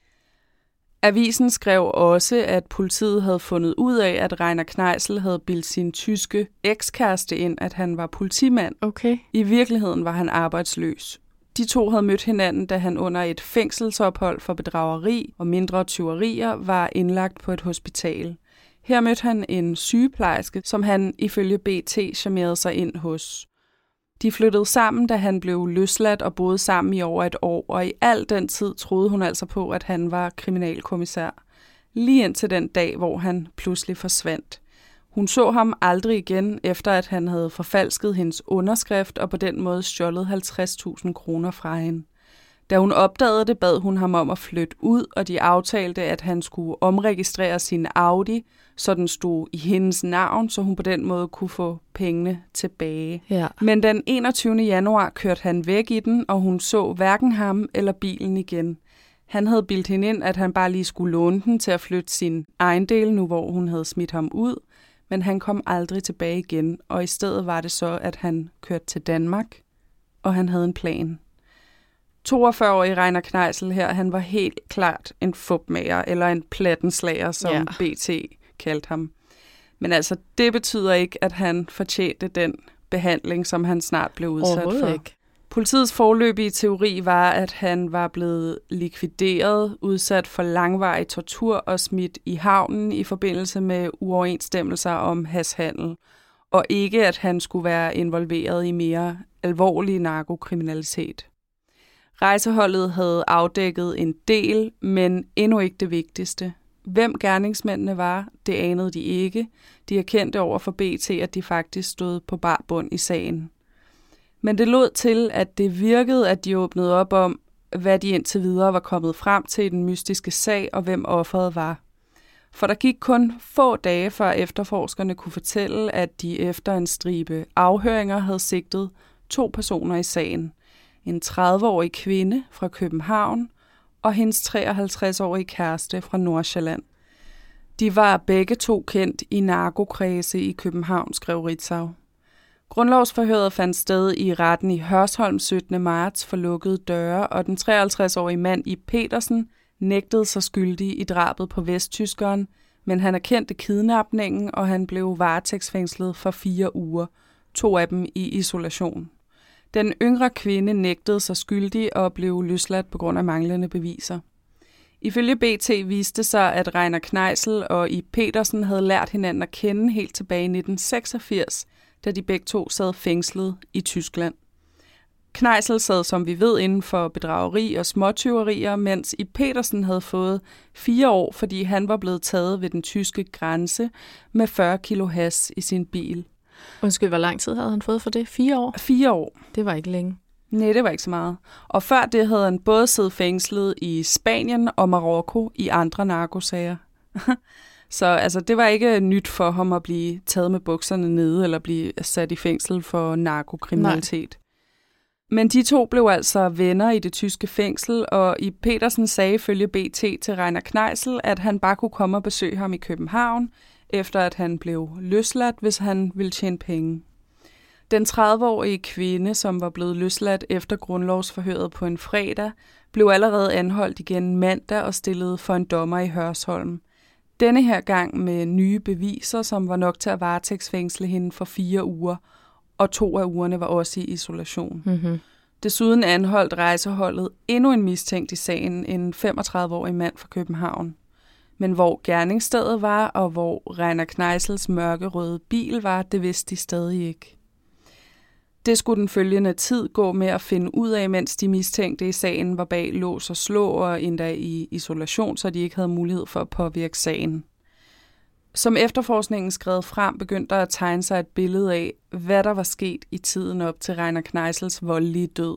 Avisen skrev også, at politiet havde fundet ud af, at Reiner Kneißl havde bildt sin tyske ekskæreste ind, at han var politimand. Okay. I virkeligheden var han arbejdsløs. De to havde mødt hinanden, da han under et fængselsophold for bedrageri og mindre tyverier var indlagt på et hospital. Her mødte han en sygeplejerske, som han ifølge B T charmerede sig ind hos. De flyttede sammen, da han blev løsladt og boede sammen i over et år, og i al den tid troede hun altså på, at han var kriminalkommissær. Lige indtil den dag, hvor han pludselig forsvandt. Hun så ham aldrig igen, efter at han havde forfalsket hendes underskrift og på den måde stjålet halvtreds tusind kroner fra hende. Da hun opdagede det, bad hun ham om at flytte ud, og de aftalte, at han skulle omregistrere sin Audi, så den stod i hendes navn, så hun på den måde kunne få pengene tilbage. Ja. Men den enogtyvende januar kørte han væk i den, og hun så hverken ham eller bilen igen. Han havde bildt hende ind, at han bare lige skulle låne den til at flytte sin ejendel, nu hvor hun havde smidt ham ud, men han kom aldrig tilbage igen, og i stedet var det så, at han kørte til Danmark, og han havde en plan. toogfyrre-årige Reiner Kneißl her, han var helt klart en fupmager, eller en plattenslager, som ja. B T kaldte ham. Men altså, det betyder ikke, at han fortjente den behandling, som han snart blev udsat for. Ikke. Politiets foreløbige teori var, at han var blevet likvideret, udsat for langvarig tortur og smidt i havnen i forbindelse med uoverensstemmelser om hashhandel, og ikke at han skulle være involveret i mere alvorlig narkokriminalitet. Rejseholdet havde afdækket en del, men endnu ikke det vigtigste. Hvem gerningsmændene var, det anede de ikke. De erkendte over for B T, at de faktisk stod på bar bund i sagen. Men det lod til, at det virkede, at de åbnede op om, hvad de indtil videre var kommet frem til i den mystiske sag, og hvem offeret var. For der gik kun få dage, før efterforskerne kunne fortælle, at de efter en stribe afhøringer havde sigtet to personer i sagen. En tredive-årig kvinde fra København og hendes treoghalvtreds-årige kæreste fra Nordsjælland. De var begge to kendt i narkokredse i København, skrev Ritzau. Grundlovsforhøret fandt sted i retten i Hørsholm syttende marts for lukkede døre, og den treoghalvtreds-årige mand i Petersen nægtede sig skyldig i drabet på vesttyskeren, men han erkendte kidnapningen, og han blev varetægtsfængslet for fire uger, to af dem i isolation. Den yngre kvinde nægtede sig skyldig og blev løsladt på grund af manglende beviser. Ifølge B T viste sig, at Reiner Kneisel og Ib Petersen havde lært hinanden at kende helt tilbage i nitten seksogfirs, da de begge to sad fængslet i Tyskland. Kneisel sad, som vi ved, inden for bedrageri og småtyverier, mens Ib Petersen havde fået fire år, fordi han var blevet taget ved den tyske grænse med fyrre kilo hash i sin bil. Undskyld, hvor lang tid havde han fået for det? Fire år? Fire år. Det var ikke længe. Nej, det var ikke så meget. Og før det havde han både siddet fængslet i Spanien og Marokko i andre narkosager. Så altså, det var ikke nyt for ham at blive taget med bukserne nede eller blive sat i fængsel for narkokriminalitet. Nej. Men de to blev altså venner i det tyske fængsel, og Ib Petersen sagde ifølge B T til Reiner Kneisel, at han bare kunne komme og besøge ham i København, efter at han blev løsladt, hvis han ville tjene penge. Den tredive-årige kvinde, som var blevet løsladt efter grundlovsforhøret på en fredag, blev allerede anholdt igen mandag og stillet for en dommer i Hørsholm. Denne her gang med nye beviser, som var nok til at varetægtsfængsle hende for fire uger, og to af ugerne var også i isolation. Mm-hmm. Desuden anholdt rejseholdet endnu en mistænkt i sagen, en femogtredive-årig mand fra København. Men hvor gerningsstedet var, og hvor Reiner Kneisels mørkerøde bil var, det vidste de stadig ikke. Det skulle den følgende tid gå med at finde ud af, mens de mistænkte i sagen var bag lås og slå og endda i isolation, så de ikke havde mulighed for at påvirke sagen. Som efterforskningen skred frem, begyndte der at tegne sig et billede af, hvad der var sket i tiden op til Reiner Kneisels voldelige død.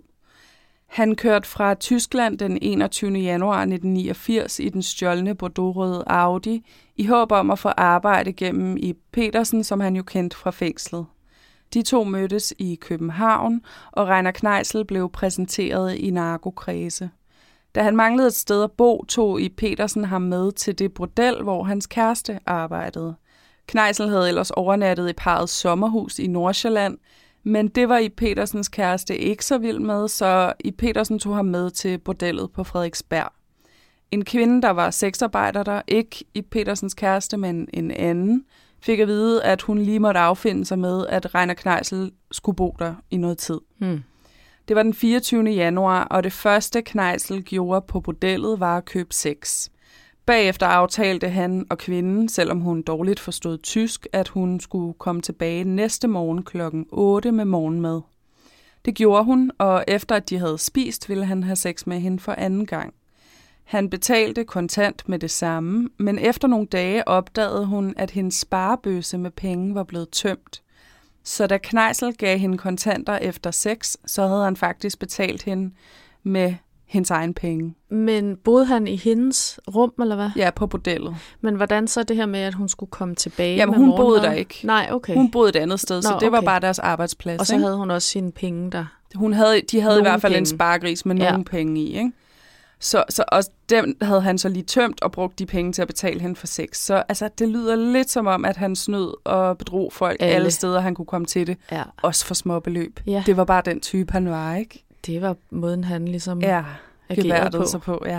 Han kørte fra Tyskland den enogtyvende januar nitten niogfirs i den stjålne bordeauxrøde Audi, i håb om at få arbejde gennem Ib Petersen, som han jo kendte fra fængslet. De to mødtes i København, og Reiner Kneisel blev præsenteret i narkokredse. Da han manglede et sted at bo, tog Ib Petersen ham med til det bordel, hvor hans kæreste arbejdede. Kneisel havde ellers overnattet i parrets sommerhus i Nordsjælland, men det var Ib Petersens kæreste ikke så vild med, så Ib Petersen tog ham med til bordellet på Frederiksberg. En kvinde, der var sexarbejder der, ikke Ib Petersens kæreste, men en anden, fik at vide, at hun lige måtte affinde sig med, at Reiner Kneisel skulle bo der i noget tid. Hmm. Det var den fireogtyvende januar, og det første Kneisel gjorde på bordellet var at købe sex. Bagefter aftalte han og kvinden, selvom hun dårligt forstod tysk, at hun skulle komme tilbage næste morgen klokken otte med morgenmad. Det gjorde hun, og efter at de havde spist, ville han have sex med hende for anden gang. Han betalte kontant med det samme, men efter nogle dage opdagede hun, at hendes sparebøsse med penge var blevet tømt. Så da Kneisel gav hende kontanter efter sex, så havde han faktisk betalt hende med hendes egen penge. Men boede han i hendes rum, eller hvad? Ja, på bordellet. Men hvordan så det her med, at hun skulle komme tilbage? Jamen, med hun morgenmad? boede der ikke. Nej, okay. Hun boede et andet sted, Nå, så det okay. var bare deres arbejdsplads. Og så ikke? havde hun også sine penge der. Hun havde, de havde Nogle i hvert fald penge. en sparegris med Ja. nogle penge i, ikke? Så, så også dem havde han så lige tømt og brugt de penge til at betale hende for sex. Så altså, det lyder lidt som om, at han snød og bedrog folk alle, alle steder, han kunne komme til det. Ja. Også for små beløb. Ja. Det var bare den type, han var, ikke? Det var måden, han ligesom Ja, agerede geværtede på. sig på, ja.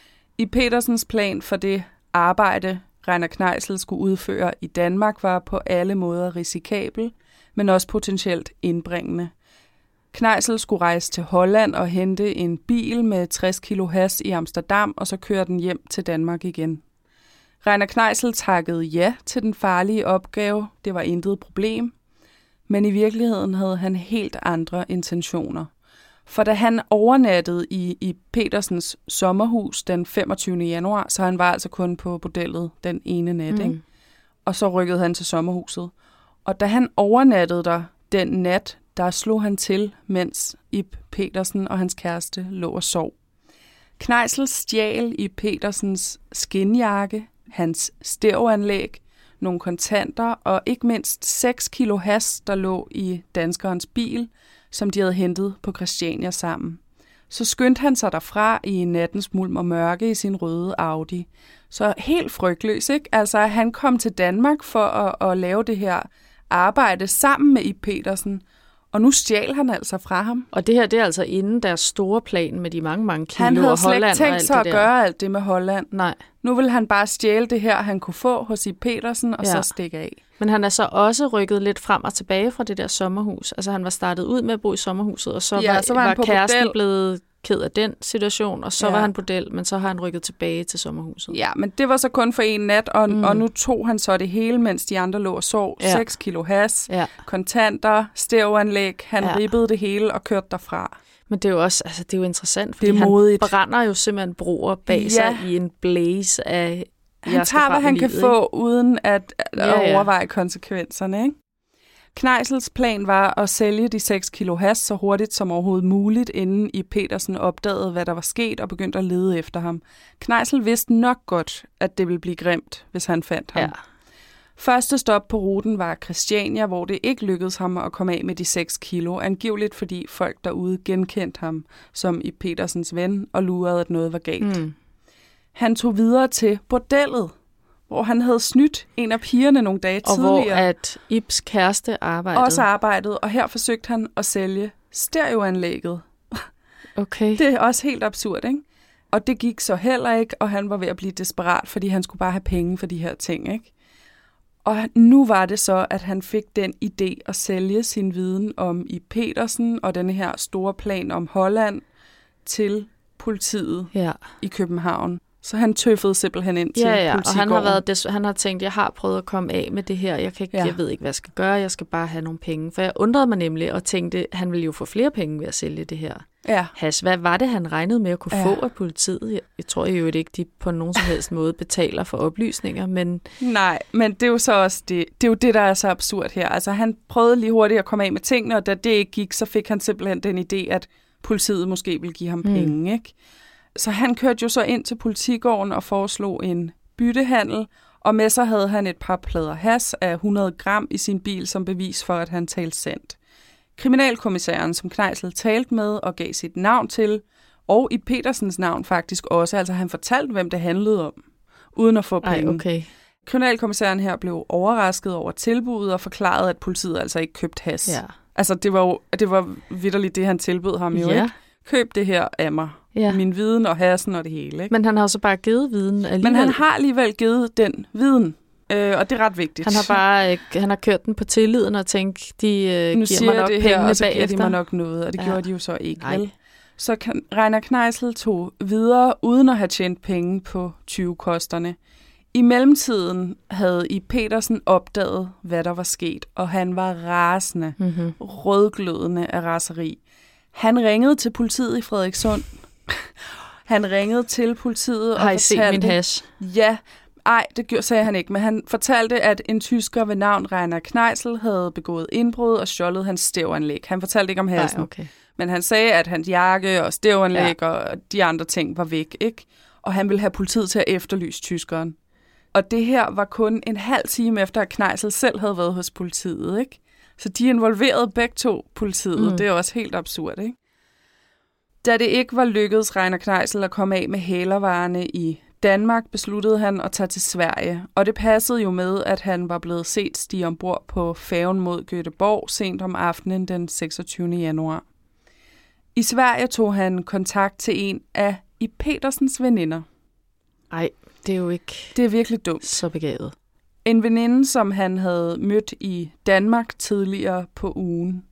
I Petersens plan for det arbejde, Reiner Kneisel skulle udføre i Danmark, var på alle måder risikabel, men også potentielt indbringende. Kneisel skulle rejse til Holland og hente en bil med tres kilo hash i Amsterdam, og så køre den hjem til Danmark igen. Reiner Kneisel takkede ja til den farlige opgave. Det var intet problem. Men i virkeligheden havde han helt andre intentioner. For da han overnattede i, i Petersens sommerhus den femogtyvende januar, så han var altså kun på bordellet den ene nat, Mm. ikke? Og så rykkede han til sommerhuset. Og da han overnattede der den nat, der slog han til, mens Ib Petersen og hans kæreste lå og sov. Kneisel stjal Ib Petersens skinjakke, hans stereoanlæg, nogle kontanter og ikke mindst seks kilo hash, der lå i danskerens bil, som de havde hentet på Christiania sammen. Så skyndte han sig derfra i nattens mulm og mørke i sin røde Audi. Så helt frygtløs, ikke? Altså, han kom til Danmark for at, at lave det her arbejde sammen med Ib Petersen, og nu stjal han altså fra ham. Og det her, det er altså inden deres store plan med de mange, mange kilo Han havde og slet ikke Holland og tænkt alt sig det at der. gøre alt det med Holland. Nej. Nu ville han bare stjæle det her, han kunne få hos Ib Petersen, og Ja. så stikke af. Men han er så også rykket lidt frem og tilbage fra det der sommerhus. Altså han var startet ud med at bo i sommerhuset, og så ja, var, så var, han var på kæresten bordel. blevet ked af den situation, og så Ja. var han bordel, men så har han rykket tilbage til sommerhuset. Ja, men det var så kun for en nat, og, Mm. og nu tog han så det hele, mens de andre lå og sov. Ja. seks kilo has, Ja. kontanter, stævanlæg. Han Ja. ribbede det hele og kørte derfra. Men det er jo også, altså det er jo interessant, fordi Det er modigt. han brænder jo simpelthen broer bag Ja. sig i en blaze af... Han jeg skal tager, hvad frem i han kan livet, få, uden at, at Ja, ja. overveje konsekvenserne, ikke? Knejsels plan var at sælge de seks kilo has så hurtigt som overhovedet muligt, inden I Petersen opdagede, hvad der var sket og begyndte at lede efter ham. Knejsel vidste nok godt, at det ville blive grimt, hvis han fandt ham. Ja. Første stop på ruten var Christiania, hvor det ikke lykkedes ham at komme af med de seks kilo, angiveligt fordi folk derude genkendte ham som I Petersens ven og lurede, at noget var galt. Mm. Han tog videre til bordellet, hvor han havde snydt en af pigerne nogle dage Og tidligere. hvor at Ibs kæreste arbejdede. Også arbejdede, og her forsøgte han at sælge stereoanlægget. Okay. Det er også helt absurd, ikke? Og det gik så heller ikke, og han var ved at blive desperat, fordi han skulle bare have penge for de her ting, ikke? Og nu var det så, at han fik den idé at sælge sin viden om I Petersen og den her store plan om Holland til politiet Ja. i København. Så han tøffede simpelthen ind til Ja, ja, og han har, politigården. været des- han har tænkt, jeg har prøvet at komme af med det her, jeg, kan ikke, Ja. jeg ved ikke, hvad jeg skal gøre, jeg skal bare have nogle penge. For jeg undrede mig nemlig og tænkte, han ville jo få flere penge ved at sælge det her Ja. hash. Hvad var det, han regnede med at kunne Ja. få af politiet? Jeg, jeg tror jo ikke, de på nogen som helst måde betaler for oplysninger, men Nej, men det er jo så også det, det er jo det, der er så absurd her. Altså han prøvede lige hurtigt at komme af med tingene, og da det ikke gik, så fik han simpelthen den idé, at politiet måske ville give ham Mm. penge, ikke? Så han kørte jo så ind til politigården og foreslog en byttehandel, og med sig havde han et par plader hash af hundrede gram i sin bil som bevis for, at han talte sandt. Kriminalkommissæren, som Knejsel talte med og gav sit navn til, og I Petersens navn faktisk også, altså han fortalte, hvem det handlede om, uden at få penge. ej, okay. Kriminalkommissæren her blev overrasket over tilbuddet og forklarede, at politiet altså ikke købte hash. Ja. Altså det var jo det var vitterligt det, han tilbød ham jo, Ja. ikke? Køb det her af mig. Ja. Min viden og hassen og det hele, ikke? Men han har jo så bare givet viden alligevel. Men han har alligevel givet den viden, øh, og det er ret vigtigt. Han har bare øh, han har kørt den på tilliden og tænkt, de øh, giver nu siger mig jeg nok det pengene her, og så giver bagefter. de mig nok noget, og det Ja. ja. gjorde de jo så ikke, Nej. vel? Så kan, Reiner Knejsel tog videre, uden at have tjent penge på tyvekosterne. I mellemtiden havde I Petersen opdaget, hvad der var sket, og han var rasende, Mm-hmm. rødglødende af raseri. Han ringede til politiet i Frederikssund. Han ringede til politiet og Har I set fortalte... min hash? Ja, ej, det gjorde, sagde han ikke, men han fortalte, at en tysker ved navn Reiner Knejsel havde begået indbrud og stjålet hans stævanlæg. Han fortalte ikke om hasen, Nej, okay. men han sagde, at hans jakke og stævanlæg ja. og de andre ting var væk, ikke? Og han ville have politiet til at efterlyse tyskeren. Og det her var kun en halv time efter, at Knejsel selv havde været hos politiet, ikke? Så de involverede begge to politiet, Mm. mm. det er også helt absurd, ikke? Da det ikke var lykkedes Reiner Knejsel at komme af med hælervarerne i Danmark, besluttede han at tage til Sverige. Og det passede jo med, at han var blevet set stige ombord på færgen mod Göteborg sent om aftenen den seksogtyvende januar. I Sverige tog han kontakt til en af I Petersens veninder. Ej, det er jo ikke Det er virkelig dumt. så begavet. En veninde, som han havde mødt i Danmark tidligere på ugen.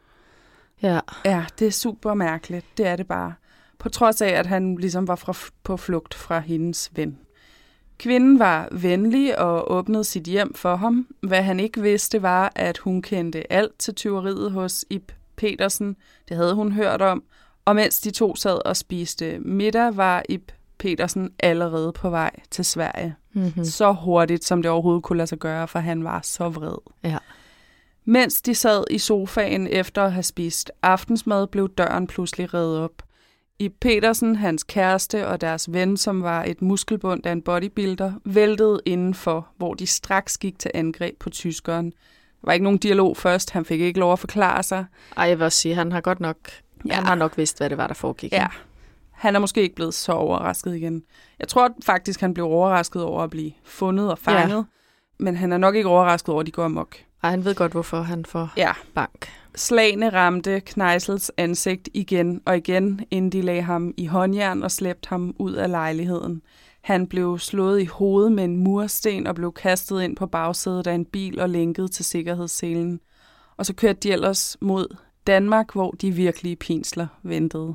Ja. Ja, det er super mærkeligt. Det er det bare. På trods af, at han ligesom var fra, på flugt fra hendes ven. Kvinden var venlig og åbnede sit hjem for ham. Hvad han ikke vidste var, at hun kendte alt til tyveriet hos Ib Petersen. Det havde hun hørt om. Og mens de to sad og spiste middag, var Ib Petersen allerede på vej til Sverige. Mm-hmm. Så hurtigt, som det overhovedet kunne lade sig gøre, for han var så vred. Ja. Mens de sad i sofaen efter at have spist aftensmad, blev døren pludselig revet op. I Petersen, hans kæreste og deres ven, som var et muskelbund af en bodybuilder, væltede indenfor, hvor de straks gik til angreb på tyskeren. Der var ikke nogen dialog først, han fik ikke lov at forklare sig. Ej, jeg vil også sige, han har godt nok, Ja. han har nok vidst, hvad det var, der foregik. Ja, han er måske ikke blevet så overrasket igen. Jeg tror faktisk, han blev overrasket over at blive fundet og fanget, ja. Men han er nok ikke overrasket over, at de går amok. Ej, han ved godt, hvorfor han får Ja. bank. Slagene ramte Knejsels ansigt igen og igen, inden de lagde ham i håndjern og slæbte ham ud af lejligheden. Han blev slået i hovedet med en mursten og blev kastet ind på bagsædet af en bil og lænket til sikkerhedsselen. Og så kørte de ellers mod Danmark, hvor de virkelige pinsler ventede.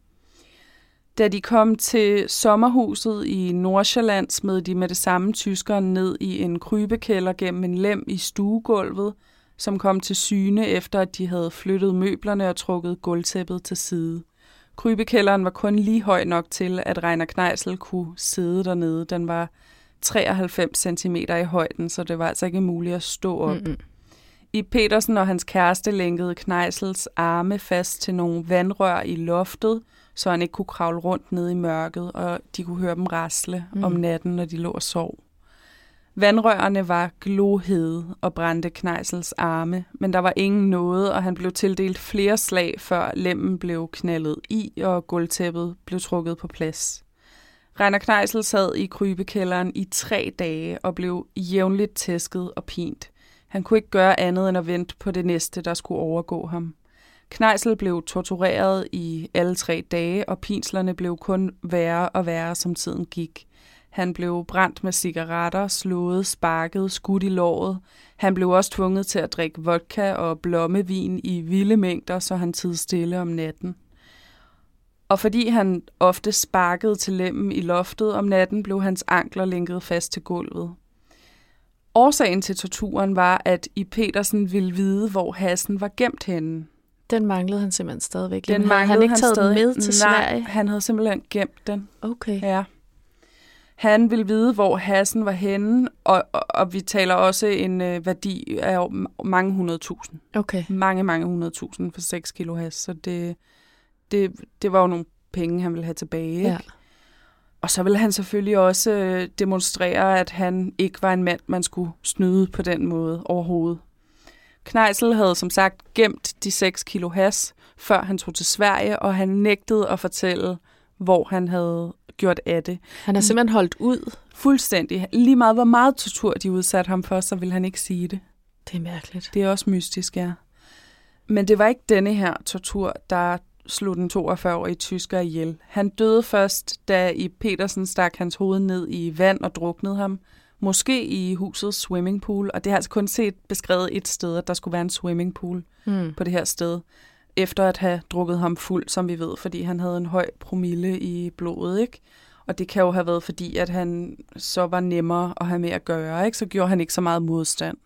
Da de kom til sommerhuset i Nordsjælland, smed de med det samme tyskeren ned i en krybekælder gennem en lem i stuegulvet, som kom til syne efter, at de havde flyttet møblerne og trukket gulvtæppet til side. Krybekælderen var kun lige høj nok til, at Reiner Knejsel kunne sidde dernede. Den var treoghalvfems centimeter i højden, så det var altså ikke muligt at stå op. Mm-hmm. I Petersen og hans kæreste lænkede Knejsels arme fast til nogle vandrør i loftet, så han ikke kunne kravle rundt ned i mørket, og de kunne høre dem rasle mm. om natten, når de lå og sov. Vandrørene var glohede og brændte Knejsels arme, men der var ingen nåde, og han blev tildelt flere slag, før lemmen blev knaldet i, og gulvtæppet blev trukket på plads. Reiner Knejsel sad i krybekælderen i tre dage og blev jævnligt tæsket og pint. Han kunne ikke gøre andet end at vente på det næste, der skulle overgå ham. Knejsel blev tortureret i alle tre dage, og pinslerne blev kun værre og værre, som tiden gik. Han blev brændt med cigaretter, slået, sparket, skudt i låret. Han blev også tvunget til at drikke vodka og blommevin i vilde mængder, så han tid stille om natten. Og fordi han ofte sparkede til lemmen i loftet om natten, blev hans ankler lænket fast til gulvet. Årsagen til torturen var, at I. Petersen ville vide, hvor hassen var gemt henne. Den manglede han simpelthen stadigvæk. Den manglede han ikke han taget stadig. med til Nej, Sverige? Han havde simpelthen gemt den. Okay. Ja. Han ville vide, hvor hassen var henne, og, og, og vi taler også en øh, værdi af mange hundrede tusind. Okay. Mange, mange hundrede tusind for seks kilo has, så det, det, det var jo nogle penge, han ville have tilbage. Ja. Ikke? Og så ville han selvfølgelig også øh, demonstrere, at han ikke var en mand, man skulle snyde på den måde overhovedet. Knejsel havde som sagt gemt de seks kilo has, før han tog til Sverige, og han nægtede at fortælle, hvor han havde gjort af det. Han har simpelthen holdt ud? Fuldstændig. Lige meget, hvor meget tortur de udsatte ham for, så ville han ikke sige det. Det er mærkeligt. Det er også mystisk, ja. Men det var ikke denne her tortur, der slog den toogfyrre-årige tysker ihjel. Han døde først, da I. Petersen stak hans hoved ned i vand og druknede ham. Måske i husets swimmingpool, og det har altså kun set beskrevet et sted, at der skulle være en swimmingpool mm. på det her sted, efter at have drukket ham fuld, som vi ved, fordi han havde en høj promille i blodet, ikke? Og det kan jo have været, fordi at han så var nemmere at have med at gøre, ikke? Så gjorde han ikke så meget modstand.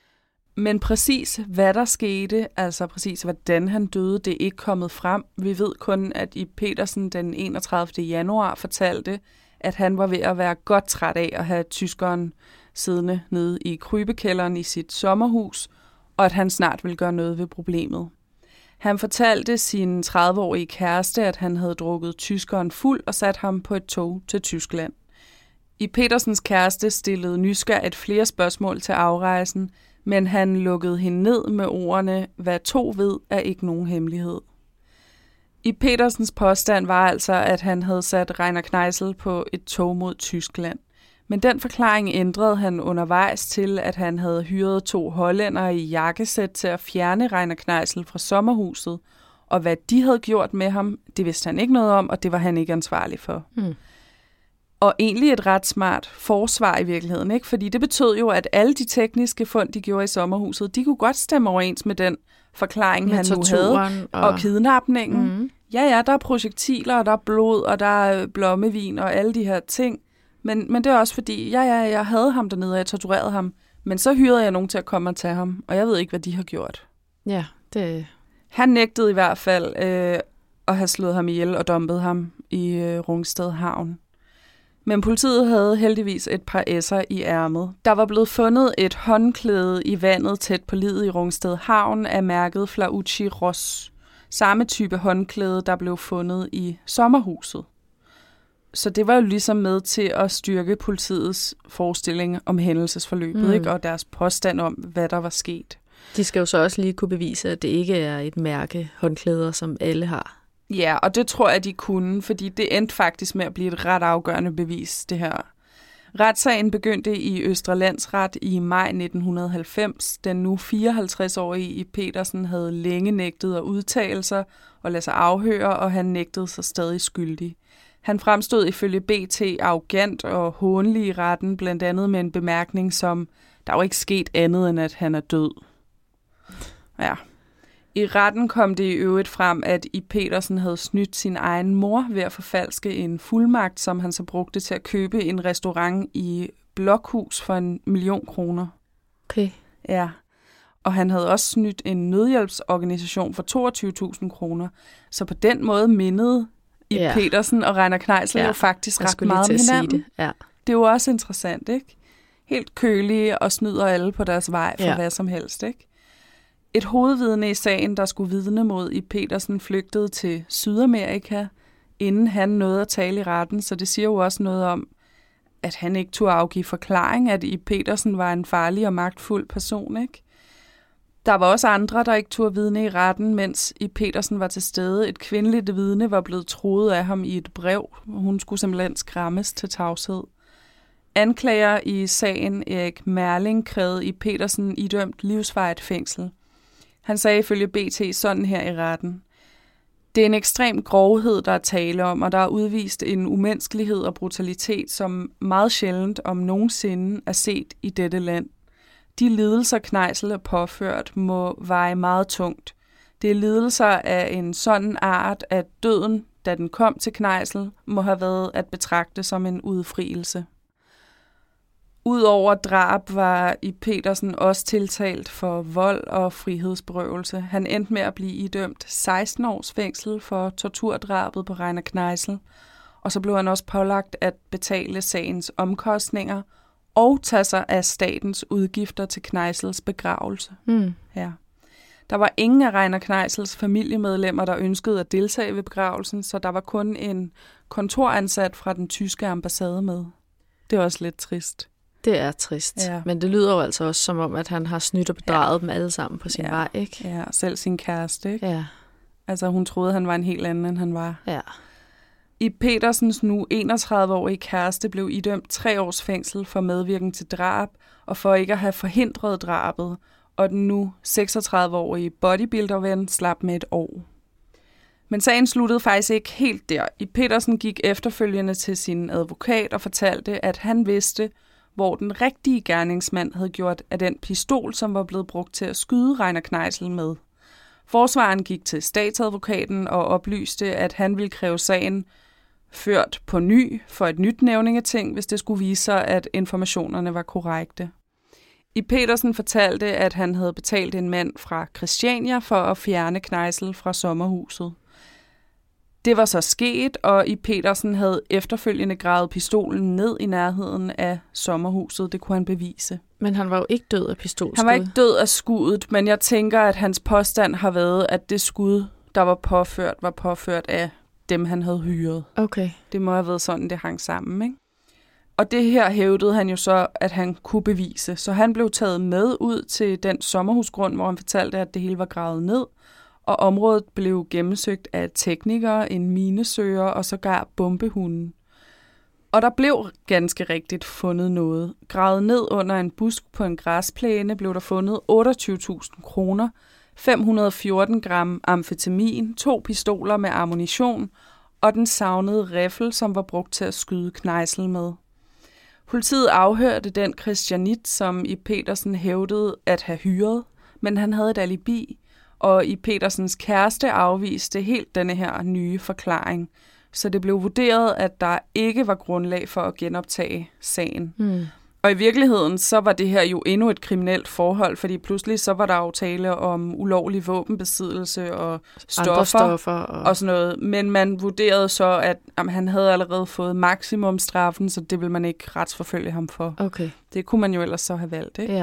Men præcis hvad der skete, altså præcis hvordan han døde, det er ikke kommet frem. Vi ved kun, at I. Petersen den enogtredivte januar fortalte, at han var ved at være godt træt af at have tyskeren siddende nede i krybekælderen i sit sommerhus, og at han snart ville gøre noget ved problemet. Han fortalte sin tredive-årige kæreste, at han havde drukket tyskeren fuld og sat ham på et tog til Tyskland. I. Petersens kæreste stillede nysgerrigt flere spørgsmål til afrejsen, men han lukkede hende ned med ordene, hvad to ved er ikke nogen hemmelighed. I. Petersens påstand var altså, at han havde sat Reiner Knejsel på et tog mod Tyskland. Men den forklaring ændrede han undervejs til, at han havde hyret to hollændere i jakkesæt til at fjerne Reiner Knejsel fra sommerhuset, og hvad de havde gjort med ham, det vidste han ikke noget om, og det var han ikke ansvarlig for. Mm. Og egentlig et ret smart forsvar i virkeligheden, ikke? Fordi det betød jo, at alle de tekniske fund, de gjorde i sommerhuset, de kunne godt stemme overens med den forklaring, med han nu havde, og, og kidnapningen. Mm. Ja, ja, der er projektiler, og der er blod, og der er blommevin, og alle de her ting. Men, men det er også fordi, ja, ja, jeg havde ham dernede, og jeg torturerede ham. Men så hyrede jeg nogen til at komme og tage ham, og jeg ved ikke, hvad de har gjort. Ja, det... Han nægtede i hvert fald øh, at have slået ham ihjel og dumpet ham i øh, Rungsted Havn. Men politiet havde heldigvis et par esser i ærmet. Der var blevet fundet et håndklæde i vandet tæt på liget i Rungsted Havn af mærket Flauci Ross. Samme type håndklæde, der blev fundet i sommerhuset. Så det var jo ligesom med til at styrke politiets forestilling om hændelsesforløbet, mm. ikke? Og deres påstand om, hvad der var sket. De skal jo så også lige kunne bevise, at det ikke er et mærke håndklæder, som alle har. Ja, og det tror jeg, de kunne, fordi det endte faktisk med at blive et ret afgørende bevis, det her. Retssagen begyndte i Østre Landsret i maj nitten halvfems. Den nu fireoghalvtreds-årige I. Petersen havde længe nægtet at udtale sig og lade sig afhøre, og han nægtede sig stadig skyldig. Han fremstod ifølge B T arrogant og hånlig i retten, blandt andet med en bemærkning som, der er jo ikke sket andet end at han er død. Ja. I retten kom det i øvrigt frem, at I. Petersen havde snydt sin egen mor ved at forfalske en fuldmagt, som han så brugte til at købe en restaurant i Blokhus for en million kroner. Okay. Ja. Og han havde også snydt en nødhjælpsorganisation for toogtyve tusind kroner. Så på den måde mindede I. Ja. Petersen og Reiner Kneisel ja. jo faktisk ret meget om hinanden. Det. Ja. det er jo også interessant, ikke? Helt kølige og snyder alle på deres vej for ja. hvad som helst, ikke? Et hovedvidne i sagen, der skulle vidne mod I. Petersen, flygtede til Sydamerika, inden han nåede at tale i retten, så det siger jo også noget om, at han ikke turde afgive forklaring, at I. Petersen var en farlig og magtfuld person, ikke? Der var også andre, der ikke turde vidne i retten, mens I. Petersen var til stede. Et kvindeligt vidne var blevet truet af ham i et brev. Hun skulle simpelthen skræmmes til tavshed. Anklager i sagen Erik Merling krævede I. Petersen idømt livsvarigt fængsel. Han sagde ifølge B T sådan her i retten: det er en ekstrem grovhed, der er tale om, og der er udvist en umenneskelighed og brutalitet, som meget sjældent om nogensinde er set i dette land. De lidelser, Kneisel er påført, må veje meget tungt. Det er lidelser af en sådan art, at døden, da den kom til Kneisel, må have været at betragte som en udfrielse. Udover drab var I. Petersen også tiltalt for vold og frihedsberøvelse. Han endte med at blive idømt seksten års fængsel for torturdrabet på Reiner Kneisel, og så blev han også pålagt at betale sagens omkostninger og tage sig af statens udgifter til Kneisels begravelse. Mm. Ja. Der var ingen af Reiner Kneisels familiemedlemmer, der ønskede at deltage ved begravelsen, så der var kun en kontoransat fra den tyske ambassade med. Det er også lidt trist. Det er trist, ja. Men det lyder jo altså også som om, at han har snydt og bedraget ja. dem alle sammen på sin ja. vej, ikke? Ja, selv sin kæreste, ikke? Ja. Altså, hun troede, han var en helt anden, end han var. Ja. I. Petersens nu enogtredive-årige kæreste blev idømt tre års fængsel for medvirken til drab og for ikke at have forhindret drabet, og den nu seksogtredive-årige bodybuilderven slap med et år. Men sagen sluttede faktisk ikke helt der. I. Petersen gik efterfølgende til sin advokat og fortalte, at han vidste, hvor den rigtige gerningsmand havde gjort af den pistol, som var blevet brugt til at skyde Reiner Kneisel med. Forsvaren gik til statsadvokaten og oplyste, at han ville kræve sagen ført på ny for et nyt nævningeting, hvis det skulle vise sig, at informationerne var korrekte. I. Petersen fortalte, at han havde betalt en mand fra Christiania for at fjerne Kneisel fra sommerhuset. Det var så sket, og I. Petersen havde efterfølgende gravet pistolen ned i nærheden af sommerhuset. Det kunne han bevise. Men han var jo ikke død af pistolskud. Han var ikke død af skuddet, men jeg tænker, at hans påstand har været, at det skud, der var påført, var påført af dem, han havde hyret. Okay. Det må have været sådan, det hang sammen, ikke? Og det her hævdede han jo så, at han kunne bevise. Så han blev taget med ud til den sommerhusgrund, hvor han fortalte, at det hele var gravet ned. Og området blev gennemsøgt af teknikere, en minesøger og sågar bombehunden. Og der blev ganske rigtigt fundet noget. Gravet ned under en busk på en græsplæne blev der fundet otteogtyve tusind kroner, fem hundrede og fjorten gram amfetamin, to pistoler med ammunition og den savnede riffel, som var brugt til at skyde Kneisel med. Politiet afhørte den Christianit, som I. Petersen hævdede at have hyret, men han havde et alibi, og I. Petersens kæreste afviste helt denne her nye forklaring. Så det blev vurderet, at der ikke var grundlag for at genoptage sagen. Mm. Og i virkeligheden, så var det her jo endnu et kriminelt forhold, fordi pludselig så var der jo tale om ulovlig våbenbesiddelse og stoffer, stoffer og... og sådan noget. Men man vurderede så, at jamen, han havde allerede fået maksimumstraffen, så det ville man ikke retsforfølge ham for. Okay. Det kunne man jo ellers så have valgt, ikke? Ja.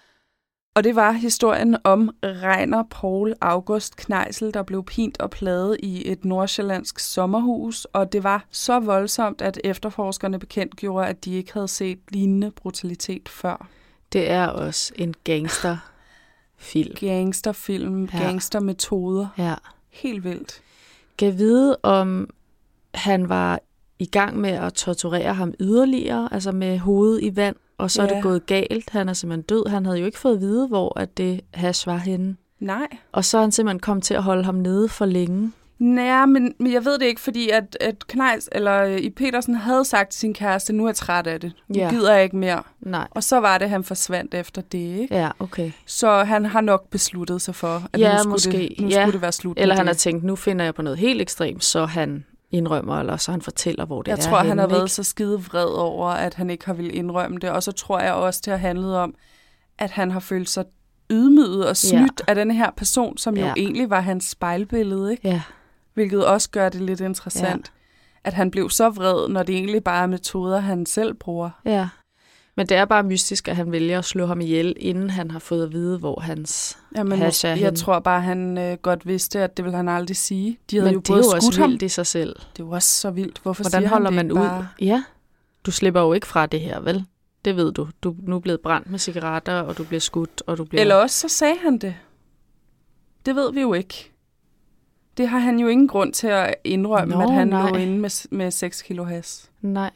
Og det var historien om Reiner Poul August Kneisel, der blev pint og plaget i et nordsjællandsk sommerhus, og det var så voldsomt, at efterforskerne bekendtgjorde, at de ikke havde set lignende brutalitet før. Det er også en gangsterfilm. Gangsterfilm, ja. Gangstermetoder. Ja. Helt vildt. Kan vide, om han var i gang med at torturere ham yderligere, altså med hovedet i vand, og så ja. er det gået galt. Han er simpelthen død. Han havde jo ikke fået at vide, hvor at det hash var henne. Nej. Og så er han simpelthen kommet til at holde ham nede for længe. Nej, men, men jeg ved det ikke, fordi at, at Knejs, eller I. Petersen havde sagt til sin kæreste, nu er jeg træt af det. Nu Ja. gider jeg ikke mere. Nej. Og så var det, han forsvandt efter det, ikke? Ja, okay. Så han har nok besluttet sig for, at Ja, nu, skulle, måske. det, nu Ja. skulle det være slut. Eller med han det. har tænkt, nu finder jeg på noget helt ekstremt, så han indrømmer, eller så han fortæller, hvor det jeg er. Jeg tror, henne, han har været ikke? så skide vred over, at han ikke har ville indrømme det. Og så tror jeg også, det har handlet om, at han har følt sig ydmyget og snydt ja. af den her person, som jo Ja. egentlig var hans spejlbillede, ikke? Ja. Hvilket også gør det lidt interessant, ja. at han blev så vred, når det egentlig bare er metoder, han selv bruger. Ja. Men det er bare mystisk, at han vælger at slå ham ihjel, inden han har fået at vide, hvor hans Jamen, hash er jeg henne. tror bare, han øh, godt vidste, at det ville han aldrig sige. De havde Men jo det er både jo også skudt ham. vildt i sig selv. Det er jo også så vildt. Hvorfor Hvordan siger holder han man det ud? bare? Ja, du slipper jo ikke fra det her, vel? Det ved du. Du er nu blevet brændt med cigaretter, og du bliver skudt, og du bliver... Eller også så sagde han det. Det ved vi jo ikke. Det har han jo ingen grund til at indrømme, Nå, at han nej. lå inde med, med seks kilo has. Nej.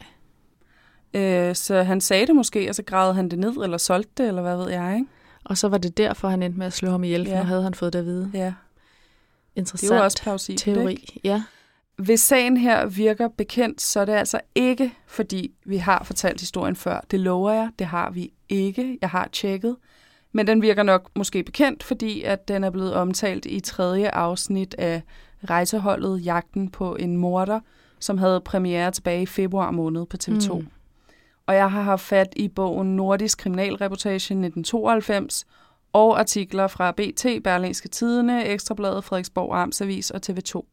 Øh, så han sagde det måske, og så gravede han det ned, eller solgte det, eller hvad ved jeg, ikke? Og så var det derfor, han endte med at slå ham ihjel, for Ja. nu havde han fået det at vide. Ja, Interessant det er jo også plausibelt, teori. ikke? Ja. Hvis sagen her virker bekendt, så er det altså ikke, fordi vi har fortalt historien før. Det lover jeg, det har vi ikke. Jeg har tjekket. Men den virker nok måske bekendt, fordi at den er blevet omtalt i tredje afsnit af rejseholdet Jagten på en morder, som havde premiere tilbage i februar måned på T V to. Mm. Og jeg har haft fat i bogen Nordisk Kriminalreportage nitten tooghalvfems og artikler fra B T, Berlingske Tidende, Ekstrabladet, Frederiksborg Amtsavis og T V to.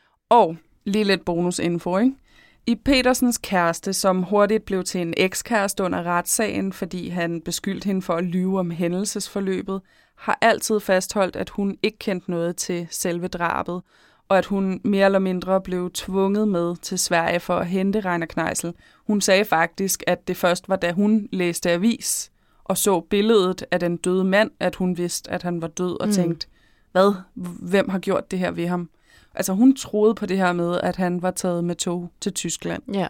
Og lige lidt bonusinfo, ikke? I. Petersens kæreste, som hurtigt blev til en ekskæreste under retssagen, fordi han beskyldte hende for at lyve om hændelsesforløbet, har altid fastholdt, at hun ikke kendte noget til selve drabet, og at hun mere eller mindre blev tvunget med til Sverige for at hente Reiner Kneisel. Hun sagde faktisk, at det først var, da hun læste avis og så billedet af den døde mand, at hun vidste, at han var død, og mm. tænkte, hvad? Hvem har gjort det her ved ham? Altså hun troede på det her med, at han var taget med tog til Tyskland. Ja.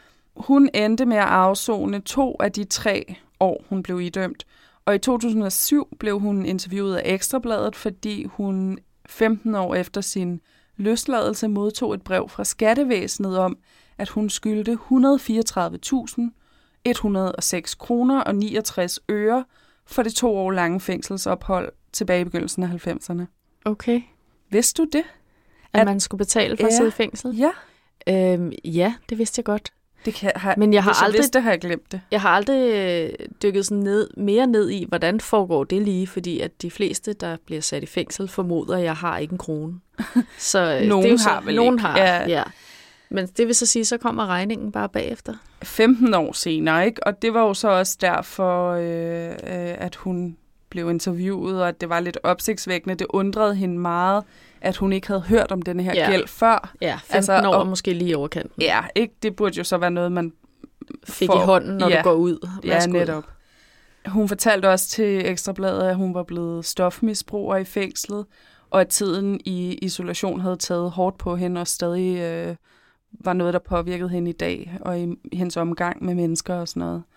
Hun endte med at afsone to af de tre år, hun blev idømt. Og i to tusind og syv blev hun interviewet af Ekstrabladet, fordi hun femten år efter sin løsladelse modtog et brev fra Skattevæsenet om, at hun skyldte et hundrede og fireogtredive tusind et hundrede og seks kroner og niogtres øre for det to år lange fængselsophold tilbage i begyndelsen af halvfemserne. Okay. Vidste du det? At, at man skulle betale for ja, at sidde i fængsel? Ja. Øhm, ja, det vidste jeg godt. Det kan, har, Men jeg har hvis jeg aldrig, vidste det, har jeg glemt det. Jeg har aldrig øh, dykket sådan ned, mere ned i, hvordan foregår det lige, fordi at de fleste, der bliver sat i fængsel, formoder, at jeg har ikke en krone. Så øh, nogen det er jo så, har vel nogen ikke. har, Ja. ja. Men det vil så sige, så kommer regningen bare bagefter. femten år senere, ikke? Og det var jo så også derfor, øh, øh, at hun blev interviewet, og at det var lidt opsigtsvækkende. Det undrede hende meget, at hun ikke havde hørt om denne her Ja. gæld før. Ja, femten altså, år og, måske lige overkanten. Ja, ikke? Det burde jo så være noget, man fik får, i hånden, når ja, du går ud. Ja, netop. Hun fortalte også til Ekstrabladet, at hun var blevet stofmisbruger i fængslet, og at tiden i isolation havde taget hårdt på hende, og stadig øh, var noget, der påvirkede hende i dag, og i, i hendes omgang med mennesker og sådan noget.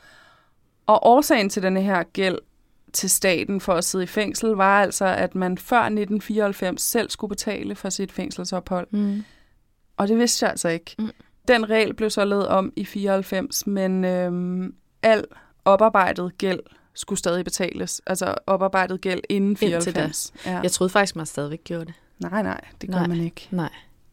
Og årsagen til denne her gæld til staten for at sidde i fængsel, var altså, at man før nitten fireoghalvfems selv skulle betale for sit fængselsophold. Mm. Og det vidste jeg altså ikke. Mm. Den regel blev så lavet om i fireoghalvfems, men øhm, al oparbejdet gæld skulle stadig betales. Altså oparbejdet gæld inden fireoghalvfems. Ja. Jeg troede faktisk, man stadigvæk gjorde det. Nej, nej, det gør nej. man ikke. Nej.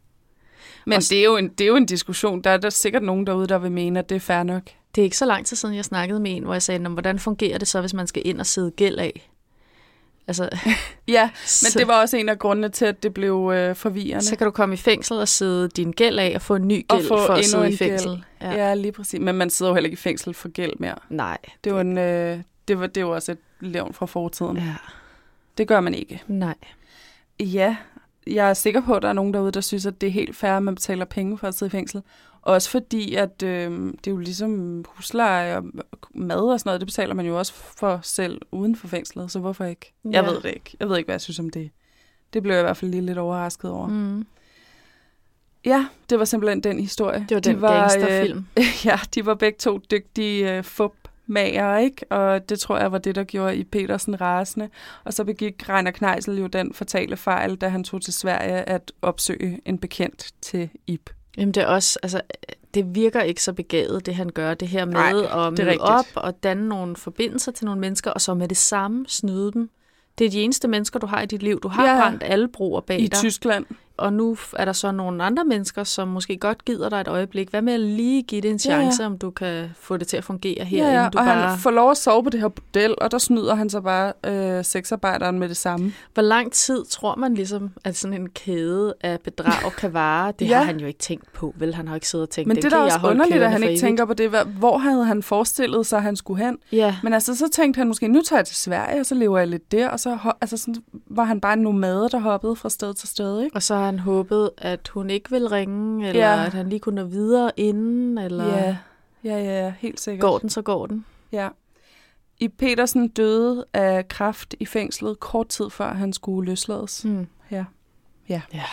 Men det er, jo en, det er jo en diskussion. Der er der sikkert nogen derude, der vil mene, at det er fair nok. Det er ikke så lang tid siden, jeg snakkede med en, hvor jeg sagde, hvordan fungerer det så, hvis man skal ind og sidde gæld af? Altså, ja, men det var også en af grundene til, at det blev øh, forvirrende. Så kan du komme i fængsel og sidde din gæld af og få en ny gæld for at sidde i fængsel. Ja. ja, lige præcis. Men man sidder jo heller ikke i fængsel for gæld mere. Nej. Det var, en, øh, det var, det var også et levn fra fortiden. Ja. Det gør man ikke. Nej. Ja, jeg er sikker på, at der er nogen derude, der synes, at det er helt fair, at man betaler penge for at sidde i fængsel. Også fordi, at øh, det er jo ligesom husleje og mad og sådan noget, det betaler man jo også for selv uden for fængslet, så hvorfor ikke? Ja. Jeg ved det ikke. Jeg ved ikke, hvad jeg synes om det. Det blev jeg i hvert fald lige lidt overrasket over. Mm. Ja, det var simpelthen den historie. Det var den de var, gangsterfilm. Øh, ja, de var begge to dygtige øh, fup mager, ikke? Og det tror jeg var det, der gjorde i Petersen rasende. Og så begik Reiner Kneisel jo den fatale fejl, da han tog til Sverige at opsøge en bekendt til Ib. Jamen det er også, altså, det virker ikke så begavet, det han gør, det her med Nej, at møde op og danne nogle forbindelser til nogle mennesker, og så med det samme snyde dem. Det er de eneste mennesker, du har i dit liv. Du har ja, brændt alle broer bag i dig. I Tyskland. Og nu er der så nogle andre mennesker, som måske godt gider dig et øjeblik. Hvad med at lige give det en chance, ja, ja. om du kan få det til at fungere her? Ja, ja. Du og bare... han får lov at sove på det her bordel, og der snyder han så bare øh, sexarbejderen med det samme. Hvor lang tid tror man ligesom, at sådan en kæde af bedrag kan vare? Det ja. har han jo ikke tænkt på, vel? Han har ikke siddet og tænkt, Men det, det er da også underligt, at han ikke evigt. tænker på det. Hvor havde han forestillet sig, at han skulle hen? Ja. Men altså, så tænkte han måske, nu tager jeg til Sverige, og så lever jeg lidt der. Og så altså, sådan, var han bare en nomade, der hoppede fra sted til sted, ikke? Og så har han håbet, at hun ikke vil ringe, eller ja. at han lige kunne nå videre inden, eller... Ja, ja, ja, helt sikkert. Går den, så går den. Ja. Ib Petersen døde af kræft i fængslet kort tid før han skulle løslades. Mm. Ja. Ja. ja.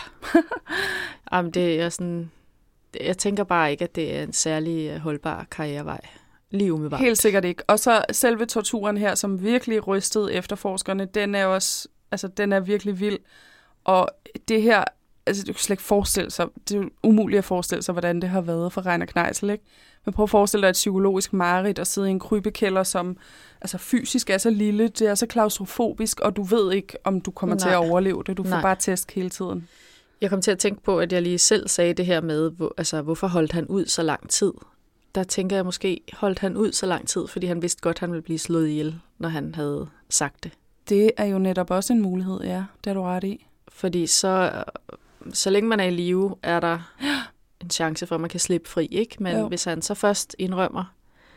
Jamen, det er sådan... Jeg tænker bare ikke, at det er en særlig holdbar karrierevej. Lige umiddelbart. Helt sikkert ikke. Og så selve torturen her, som virkelig rystede efterforskerne, den er også... Altså, den er virkelig vild. Og det her... Altså, du kan slet ikke forestille sig... Det er jo umuligt at forestille sig, hvordan det har været for Reiner Kneisel, ikke? Men prøv at forestille dig et psykologisk mareridt at sidde i en krybekælder, som altså fysisk er så lille, det er så klaustrofobisk, og du ved ikke, om du kommer Nej. til at overleve det. Du får Nej. bare tæsk hele tiden. Jeg kom til at tænke på, at jeg lige selv sagde det her med, hvor, altså, hvorfor holdt han ud så lang tid? Der tænker jeg måske, holdt han ud så lang tid, fordi han vidste godt, at han ville blive slået ihjel, når han havde sagt det. Det er jo netop også en mulighed, ja. Det er du ret i. Fordi så, så længe man er i live, er der en chance for, at man kan slippe fri, ikke? Men jo. Hvis han så først indrømmer,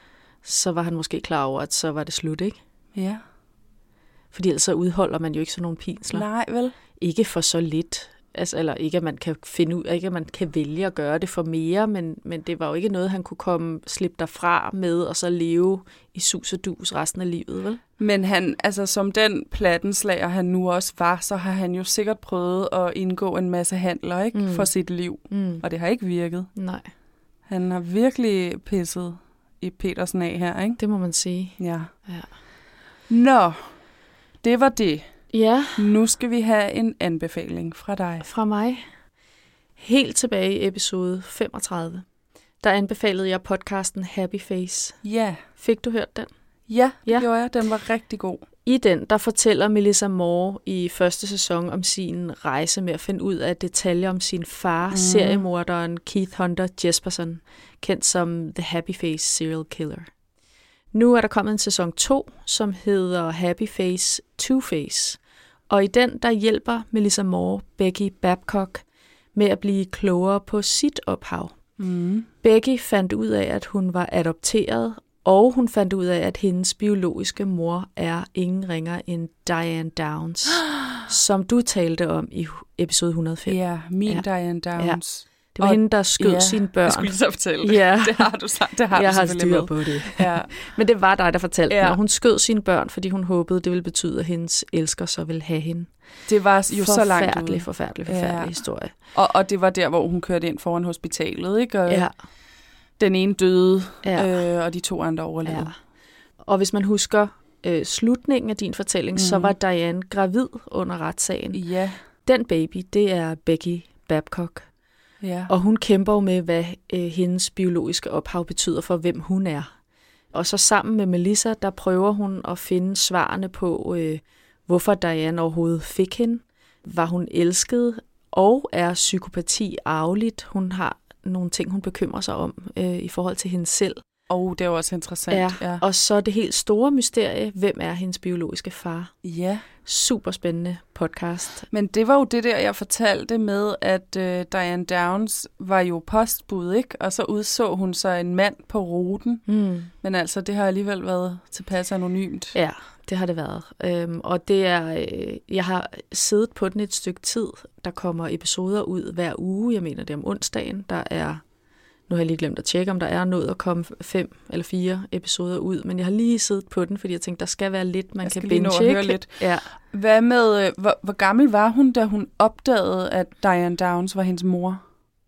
så var han måske klar over, at så var det slut, ikke? Ja. Fordi ellers så udholder man jo ikke sådan nogle pinsler. Nej, vel? Ikke for så lidt. Altså, eller ikke, at man kan finde ud, ikke at man kan vælge at gøre det for mere, men, men det var jo ikke noget, han kunne komme, slippe derfra med, og så leve i sus og dus resten af livet, vel? Men han, altså som den plattenslager, han nu også var, så har han jo sikkert prøvet at indgå en masse handler, ikke? Mm. For sit liv. Mm. Og det har ikke virket. Nej. Han har virkelig pisset i Petersen af her, ikke? Det må man sige. Ja. ja. Nå, det var det. Ja. Nu skal vi have en anbefaling fra dig. Fra mig. Helt tilbage i episode femogtredive, der anbefalede jeg podcasten Happy Face. Ja. Fik du hørt den? Ja, det ja. gjorde jeg. Den var rigtig god. I den, der fortæller Melissa Moore i første sæson om sin rejse med at finde ud af detaljer om sin far, mm. seriemorderen Keith Hunter Jesperson, kendt som The Happy Face Serial Killer. Nu er der kommet en sæson to, som hedder Happy Face Two-Face. Og i den, der hjælper Melissa Moore Becky Babcock med at blive klogere på sit ophav. Mm. Becky fandt ud af, at hun var adopteret, og hun fandt ud af, at hendes biologiske mor er ingen ringer end Diane Downs, som du talte om i episode et hundrede og fem. Ja, min ja. Diane Downs. Ja. Det var og, hende, der skød ja, sine børn. Jeg skulle så fortælle. Ja. Det har du sagt. Det har jeg du har styr på det. Ja. Men det var dig, der fortalte ja. mig. Hun skød sine børn, fordi hun håbede, det ville betyde, at hendes elsker så ville have hende. Det var jo så langt ud. Forfærdelig, forfærdelig, forfærdelig ja. historie. Og, og det var der, hvor hun kørte ind foran hospitalet, ikke? Og ja. Den ene døde, ja. øh, og de to andre overlevede. Ja. Og hvis man husker øh, slutningen af din fortælling, mm. så var Diane gravid under retssagen. Ja. Den baby, det er Becky Babcock. Ja. Og hun kæmper jo med, hvad øh, hendes biologiske ophav betyder for, hvem hun er. Og så sammen med Melissa, der prøver hun at finde svarene på, øh, hvorfor Diane overhovedet fik hende. Var hun elsket, og er psykopati arveligt? Hun har nogle ting, hun bekymrer sig om øh, i forhold til hende selv. Og det er jo også interessant. Ja. Ja. Og så det helt store mysterie, hvem er hendes biologiske far? Ja. Super spændende podcast. Men det var jo det der, jeg fortalte med, at øh, Diane Downs var jo postbud, ikke? Og så udså hun så en mand på ruten. Mm. Men altså, det har alligevel været tilpas anonymt. Ja, det har det været. Øhm, og det er, øh, jeg har siddet på den et stykke tid. Der kommer episoder ud hver uge. Jeg mener, det er om onsdagen. Der er... Nu har jeg lige glemt at tjekke, om der er nået at komme fem eller fire episoder ud, men jeg har lige siddet på den, fordi jeg tænkte, der skal være lidt, man kan binge. Jeg skal lige nå at høre lidt. Ja. Hvad med, hvor, hvor gammel var hun, da hun opdagede, at Diane Downs var hendes mor?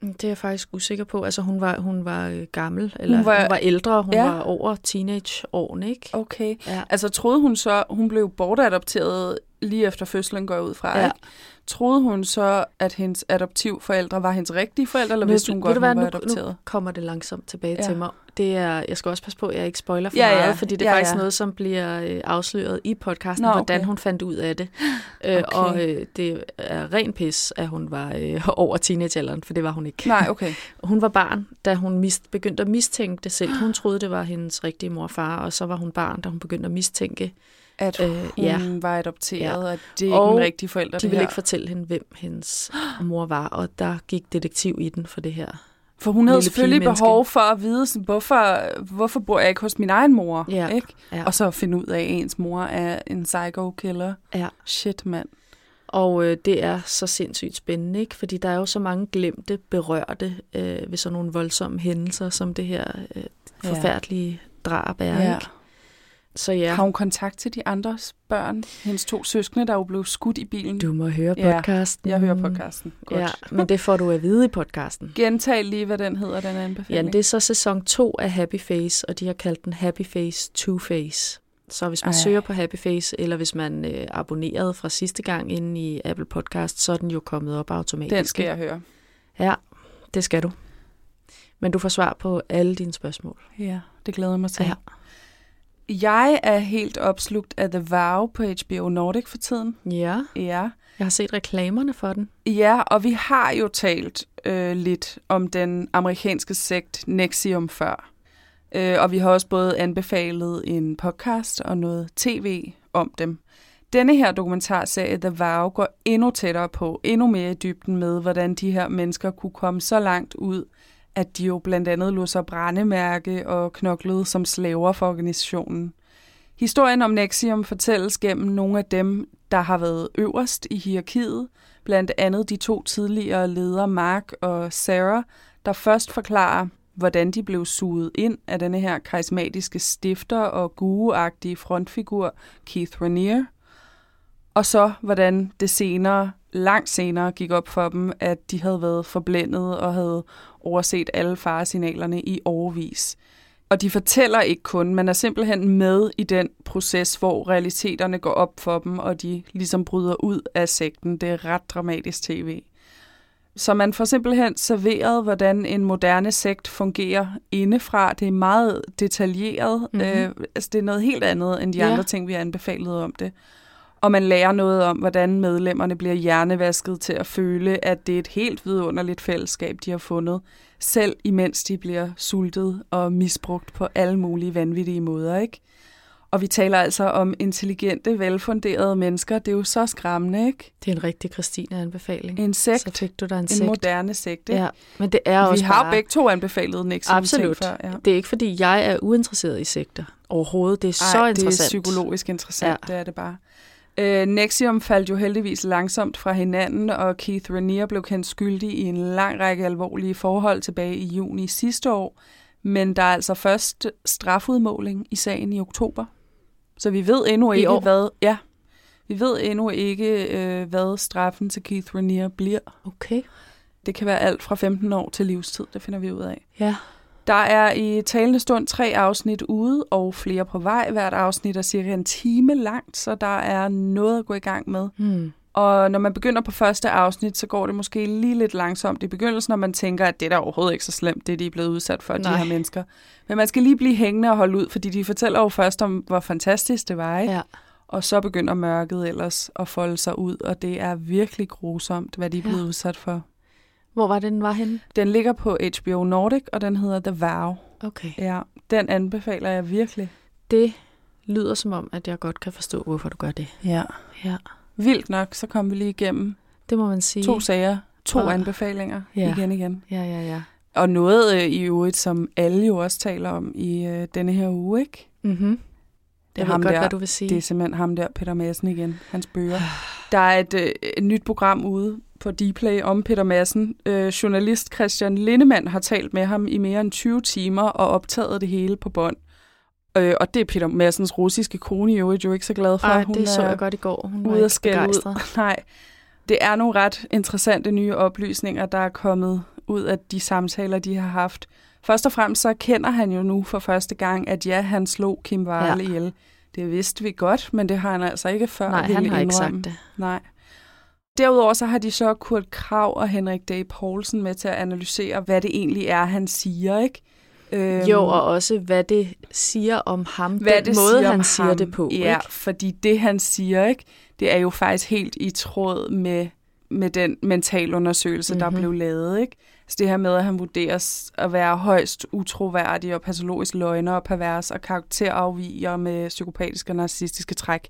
Det er jeg faktisk usikker på. Altså hun var, hun var øh, gammel, eller hun var, hun var ældre, hun ja. var over teenageårene, ikke? Okay. Ja. Altså troede hun så, hun blev bortadopteret lige efter fødslen, går jeg ud fra, Ja. ikke? Troede hun så, at hendes adoptivforældre var hendes rigtige forældre, eller vidste hun godt, hun var nu, adopteret? Nu kommer det langsomt tilbage Ja. til mig. Det er, jeg skal også passe på, at jeg ikke spoiler for Ja, ja. meget, fordi det er Ja, faktisk ja. noget, som bliver øh, afsløret i podcasten, Nå, okay. hvordan hun fandt ud af det. Øh, Okay. Og øh, det er ren pis, at hun var øh, over teenagealderen, for det var hun ikke. Nej, okay. Hun var barn, da hun mist, begyndte at mistænke det selv. Hun troede, det var hendes rigtige mor og far, og så var hun barn, da hun begyndte at mistænke. At Øh, hun ja. var adopteret, Ja. og det er ikke Og en rigtig forælder, De det ville her. ikke fortælle hende, hvem hendes mor var, og der gik detektiv i den for det her. For hun havde lille selvfølgelig pigemenneske. behov for at vide, sådan, hvorfor, hvorfor bor jeg ikke hos min egen mor? Ja, Ikke? ja. Og så finde ud af, at ens mor er en psycho-killer. Ja. Shit, mand. Og øh, det er så sindssygt spændende, ikke? Fordi der er jo så mange glemte, berørte øh, ved sådan nogle voldsomme hændelser, som det her øh, forfærdelige drab er, Ja. ikke? Så ja, Har hun kontakt til de andres børn? Hendes to søskende, der jo blev skudt i bilen. du må høre Ja, podcasten. Jeg hører podcasten. Godt. Ja, men det får du at vide i podcasten. Gentag lige, hvad den hedder, den anbefaling. Ja, det er så sæson to af Happy Face, og de har kaldt den Happy Face Two Face. Så hvis man Ej. søger på Happy Face, eller hvis man øh, abonnerede fra sidste gang inde i Apple Podcast, så er den jo kommet op automatisk. Den skal jeg høre. Ja, det skal du. Men du får svar på alle dine spørgsmål. Ja, det glæder jeg mig til. Ja. Jeg er helt opslugt af The Vow på H B O Nordic for tiden. Ja, Ja. jeg har set reklamerne for den. Ja, og vi har jo talt øh, lidt om den amerikanske sekt NXIVM før. Øh, og vi har også både anbefalet en podcast og noget tv om dem. Denne her dokumentarserie, The Vow, går endnu tættere på, endnu mere i dybden med, hvordan de her mennesker kunne komme så langt ud, at de jo blandt andet lod sig brændemærke og knoklede som slaver for organisationen. Historien om NXIVM fortælles gennem nogle af dem, der har været øverst i hierarkiet, blandt andet de to tidligere ledere, Mark og Sarah, der først forklarer, hvordan de blev suget ind af denne her karismatiske stifter og guru-agtige frontfigur Keith Raniere, og så hvordan det senere, langt senere, gik op for dem, at de havde været forblændet og havde overset alle faresignalerne i årevis. Og de fortæller ikke kun, man er simpelthen med i den proces, hvor realiteterne går op for dem, og de ligesom bryder ud af sekten. Det er ret dramatisk tv. Så man får simpelthen serveret, hvordan en moderne sekt fungerer indefra. Det er meget detaljeret. Mm-hmm. Øh, altså det er noget helt andet end de Ja. andre ting, vi har anbefalet om det. Og man lærer noget om, hvordan medlemmerne bliver hjernevasket til at føle, at det er et helt vidunderligt fællesskab, de har fundet, selv imens de bliver sultet og misbrugt på alle mulige vanvittige måder, ikke? Og vi taler altså om intelligente, velfunderede mennesker. Det er jo så skræmmende, ikke? Det er en rigtig Christine-anbefaling. En sekt. Så fik du dig en, En sekt. moderne sekt, ikke? Ja, men det er Vi også har bare... begge to anbefalet NXIVM Absolut. før. Ja. Det er ikke, fordi jeg er uinteresseret i sekter overhovedet. Det er Ej, så det interessant. er psykologisk interessant, Ja. det er det bare. Øh, NXIVM faldt jo heldigvis langsomt fra hinanden, og Keith Raniere blev kendt skyldig i en lang række alvorlige forhold tilbage i juni sidste år. Men der er altså først strafudmåling i sagen i oktober. Så vi ved endnu I ikke, år? hvad... Ja, vi ved endnu ikke, øh, hvad straffen til Keith Raniere bliver. Okay. Det kan være alt fra femten år til livstid, det finder vi ud af. Ja. Der er i talende stund tre afsnit ude, og flere på vej. Hvert afsnit er cirka en time langt, så der er noget at gå i gang med. Hmm. Og når man begynder på første afsnit, så går det måske lige lidt langsomt i begyndelsen, når man tænker, at det er da overhovedet ikke så slemt, det de er blevet udsat for, Nej. de her mennesker. Men man skal lige blive hængende og holde ud, fordi de fortæller jo først om, hvor fantastisk det var, ikke? Ja. Og så begynder mørket ellers at folde sig ud, og det er virkelig grusomt, hvad de er blevet Ja. udsat for. Hvor var det, den var henne? Den ligger på H B O Nordic, og den hedder The Vow. Okay. Ja, den anbefaler jeg virkelig. Det lyder som om, at jeg godt kan forstå, hvorfor du gør det. Ja. Ja, Vildt nok, så kom vi lige igennem det må man sige. to sager, to Og- anbefalinger Ja. igen igen. Ja, ja, ja. Og noget øh, i øvrigt, som alle jo også taler om i øh, denne her uge, ikke? Mm-hmm. Det er Jeg ved ham godt, der. hvad du vil sige. Det er simpelthen ham der, Peter Madsen igen, hans bøger. Der er et, øh, et nyt program ude på Dplay om Peter Madsen. Øh, journalist Christian Lindemann har talt med ham i mere end tyve timer og optaget det hele på bånd. Øh, og det er Peter Madsens russiske kone i øvrigt jo ikke så glad for. Ej, Hun det så er jeg godt i går. Hun var ude at ikke skælde begejstret. ud. Nej, det er nogle ret interessante nye oplysninger, der er kommet ud af de samtaler, de har haft. Først og fremmest så erkender han jo nu for første gang, at ja, han slog Kim Wall ja. ihjel. Det vidste vi godt, men det har han altså ikke før. Nej, han har ikke sagt det. Nej. Derudover så har de så Kurt Kragh og Henrik Day Poulsen med til at analysere, hvad det egentlig er, han siger, ikke? Øhm, jo, og også hvad det siger om ham, hvad den det måde, siger han siger ham. det på. Ja, ikke? fordi det, han siger, ikke, det er jo faktisk helt i tråd med, med den mentalundersøgelse, mm-hmm. der blev lavet. Ikke? Så det her med, at han vurderes at være højst utroværdig og patologisk løgner og pervers og karakterafviger med psykopatiske og narcissistiske træk,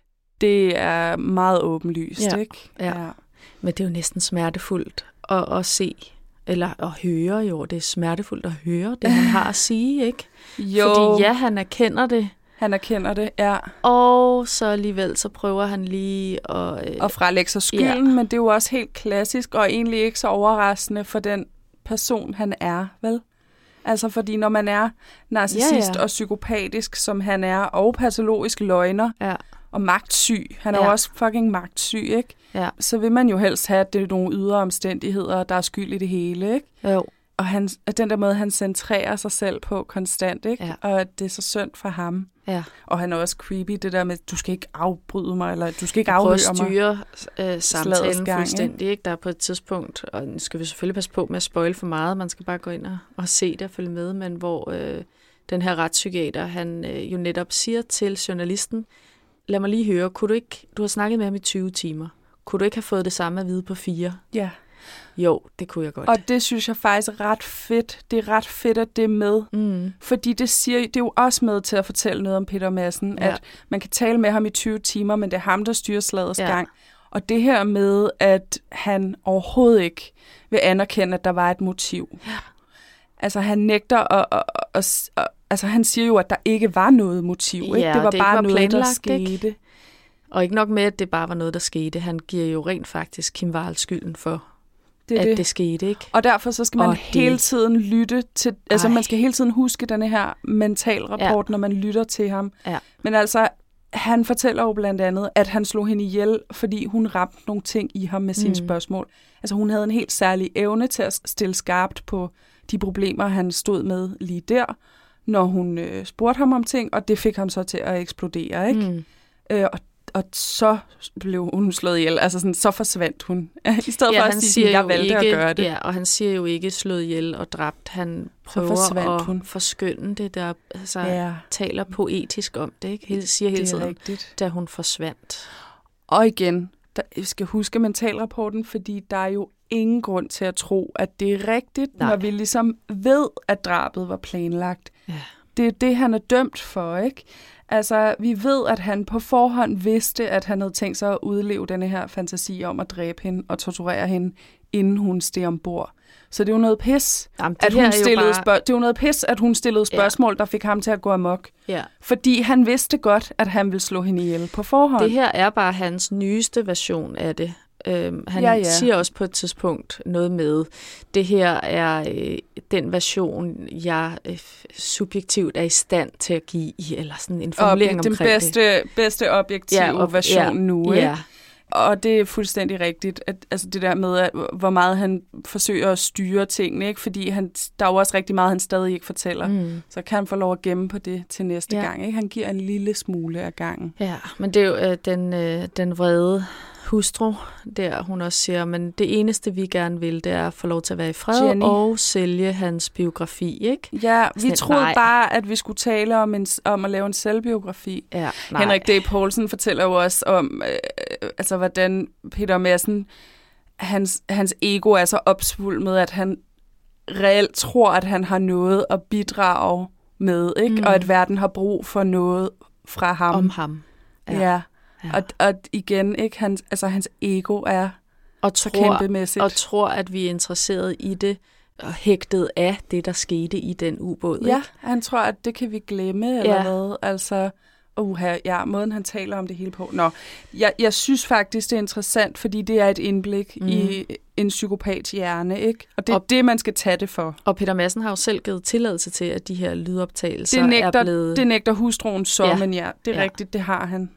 det er meget åbenlyst. Ja. Ikke? Ja. ja, men det er jo næsten smertefuldt at, at se. Eller at høre jo, det er smertefuldt at høre det, han har at sige, ikke? Jo. Fordi ja, han erkender det. Han erkender det, ja. Og så alligevel, så prøver han lige at... Øh, at frelægge sig skylden, ja. Men det er jo også helt klassisk, og egentlig ikke så overraskende for den person, han er, vel? Altså, fordi når man er narcissist ja, ja. og psykopatisk, som han er, og patologisk løgner, ja. og magtsyg, han er ja. jo også fucking magtsyg, ikke? Ja. Så vil man jo helst have, at det er nogle ydre omstændigheder, der er skyld i det hele, ikke? Jo. Og han, at den der måde, han centrerer sig selv på konstant, ikke? Ja. Og at det er så synd for ham. Ja. Og han er også creepy, det der med, du skal ikke afbryde mig, eller du skal ikke afhøre mig. Prøv at styre øh, samtalen gang, fuldstændig, ikke? Der er på et tidspunkt, og nu skal vi selvfølgelig passe på med at spoile for meget, man skal bare gå ind og, og se det og følge med, men hvor øh, den her retspsykiater, han øh, jo netop siger til journalisten, lad mig lige høre, kunne du ikke, du har snakket med ham i tyve timer, kunne du ikke have fået det samme at vide på fire? Ja. Jo, det kunne jeg godt. Og det synes jeg faktisk er ret fedt. Det er ret fedt, at det er med. Mm. Fordi det, siger, det er jo også med til at fortælle noget om Peter Madsen. Ja. At man kan tale med ham i tyve timer, men det er ham, der styrer slagets ja. gang. Og det her med, at han overhovedet ikke vil anerkende, at der var et motiv. Ja. Altså, han nægter at, at, at, at, at... Altså, han siger jo, at der ikke var noget motiv. Ikke? Ja, det var det bare var noget, planlagt, der skete. Ikke? Og ikke nok med, at det bare var noget, der skete. Han giver jo rent faktisk Kim Wall skylden for, det at det. det skete, ikke? Og derfor så skal man og hele det. tiden lytte til... Altså, Ej. man skal hele tiden huske denne her mentalrapport, ja. når man lytter til ham. Ja. Men altså, han fortæller jo blandt andet, at han slog hende ihjel, fordi hun ramte nogle ting i ham med sine mm. spørgsmål. Altså, hun havde en helt særlig evne til at stille skarpt på de problemer, han stod med lige der, når hun øh, spurgte ham om ting, og det fik ham så til at eksplodere, ikke? Mm. Øh, og Og så blev hun slået ihjel. Altså sådan, så forsvandt hun. I stedet ja, for at sige, at jeg valgte ikke, at gøre det. Ja, og han siger jo ikke slået ihjel og dræbt. Han prøver at hun. forskønne det, der altså, ja. taler poetisk om det. Ikke? Helt, siger hele tiden, rigtigt. Da hun forsvandt. Og igen, der, jeg skal huske mentalrapporten, fordi der er jo ingen grund til at tro, at det er rigtigt, Nej. når vi ligesom ved, at drabet var planlagt. Ja. Det er det, han er dømt for, ikke? Altså, vi ved, at han på forhånd vidste, at han havde tænkt sig at udleve denne her fantasi om at dræbe hende og torturere hende, inden hun steg ombord. Så det er jo noget pis, Jamen, at hun stillede bare... spørg- det er jo noget pis, at hun stillede spørgsmål, ja. der fik ham til at gå amok. Ja. Fordi han vidste godt, at han ville slå hende ihjel på forhånd. Det her er bare hans nyeste version af det. Øhm, han ja, ja. siger også på et tidspunkt noget med, det her er øh, den version, jeg øh, subjektivt er i stand til at give, eller sådan en formulering Ob- omkring bedste, det. Den bedste objektive ja, og, version ja, nu, ikke? Ja. Og det er fuldstændig rigtigt, at altså det der med, at, hvor meget han forsøger at styre tingene, ikke? Fordi han, der er jo også rigtig meget, han stadig ikke fortæller. Mm. Så kan han få lov at gemme på det til næste ja. gang, ikke? Han giver en lille smule af gangen. Ja, men det er jo øh, den, øh, den vrede hustru, der hun også siger, men det eneste, vi gerne vil, det er at få lov til at være i fred Jenny. og sælge hans biografi, ikke? Ja, vi Sådan, troede nej. bare, at vi skulle tale om, en, om at lave en selvbiografi. Ja, Henrik Day Poulsen fortæller jo også om, øh, altså hvordan Peter Madsen, hans, hans ego er så opsvulmet med, at han reelt tror, at han har noget at bidrage med, ikke? Mm. Og at verden har brug for noget fra ham. Om ham. Ja. ja. Ja. Og, og igen, ikke? Hans, altså, hans ego er og tror, kæmpemæssigt. Og tror, at vi er interesseret i det, og hægtet af det, der skete i den ubåd. Ja, ikke? Han tror, at det kan vi glemme, eller ja. hvad. Altså, uha, ja, måden han taler om det hele på. Nå, jeg, jeg synes faktisk, det er interessant, fordi det er et indblik mm. i en psykopats hjerne, ikke? Og det er og, det, man skal tage det for. Og Peter Madsen har jo selv givet tilladelse til, at de her lydoptagelser det nægter, er blevet... Det nægter hustruen så, ja. men ja, det er ja. rigtigt, det har han.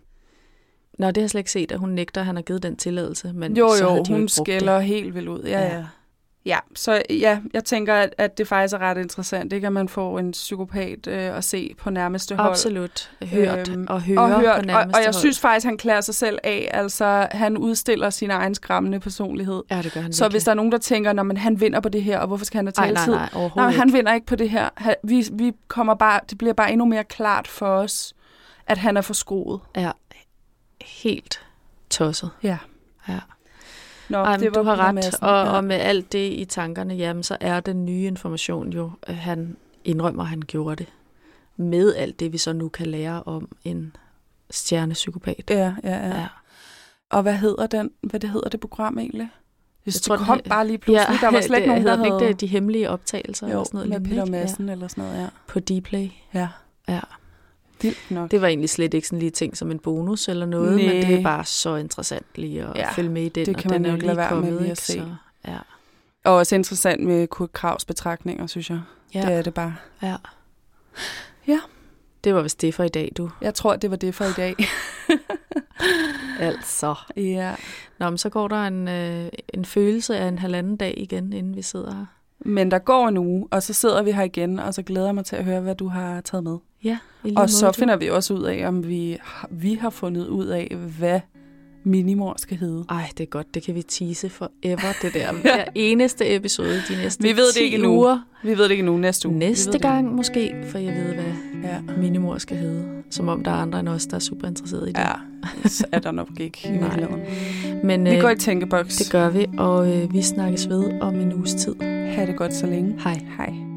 Nå, det har jeg slet ikke set, at hun nægter, at han har givet den tilladelse. Men jo, så jo, de hun jo skælder helt vildt ud. Ja, ja. ja. Ja, så ja, jeg tænker, at, at det faktisk er ret interessant, ikke? At man får en psykopat øh, at se på nærmeste hold. Absolut. Hørt øhm, og høre og hørt, på nærmeste og, og jeg hold. synes faktisk, han klæder sig selv af. Altså, han udstiller sin egen skræmmende personlighed. Ja, det gør han Så virkelig. hvis der er nogen, der tænker, når man han vinder på det her, og hvorfor skal han have Ej, taletid? nej, nej, overhovedet nej, han ikke. vinder ikke på det her. Han, vi, vi kommer bare, det bliver bare endnu mere klart for os, at han er forskruet. Ja, helt tosset. Ja. Ja. Nå, Ej, det var du har Peter ret, Madsen. og, Ja. og med alt det i tankerne, jamen, så er den nye information jo, at han indrømmer, at han gjorde det. Med alt det, vi så nu kan lære om en stjernepsykopat. Ja, ja, ja, Ja. Og hvad hedder den? Hvad det hedder det program egentlig? Jeg tror, det kom det- bare lige pludselig. Der var slet ikke det, nogen, der hedder det havde... ikke det, de hemmelige optagelser Jo, eller sådan noget med lignende, Peter ikke? Madsen eller sådan noget, ja. Ja. På Dplay. Ja, Ja. vildt nok. Det var egentlig slet ikke sådan lige ting som en bonus eller noget, Næ. men det er bare så interessant lige at Ja, følge med i den. det kan og man den er jo jo ikke lade lige være med kommet, lige at ikke? se. Så, ja. Og også interessant med Kurt Kravs betragtninger, synes jeg. Ja. Det er det bare. Ja. Ja. Det var vist det for i dag, du. Jeg tror, det var det for i dag. Altså. Ja. Nå, men så går der en, øh, en følelse af en halvanden dag igen, inden vi sidder her. Men der går en uge, og så sidder vi her igen, og så glæder jeg mig til at høre, hvad du har taget med. Ja, i lige Og måde, så du. finder vi også ud af, om vi, vi har fundet ud af, hvad minimor skal hedde. Ej, det er godt. Det kan vi tease forever, det der. Hver eneste episode de næste Vi ved det ti ikke endnu. uger. Vi ved det ikke endnu næste uge. Næste gang måske, for jeg ved, hvad Ja. minimor skal hedde. Som om der er andre end os, der er super interesseret i det. Ja, så er der nok ikke i Nej. virkeligheden. Men Vi øh, går i tænkeboks. det gør vi, og øh, vi snakkes ved om en uges tid. Ha' det godt så længe. Hej. Hej.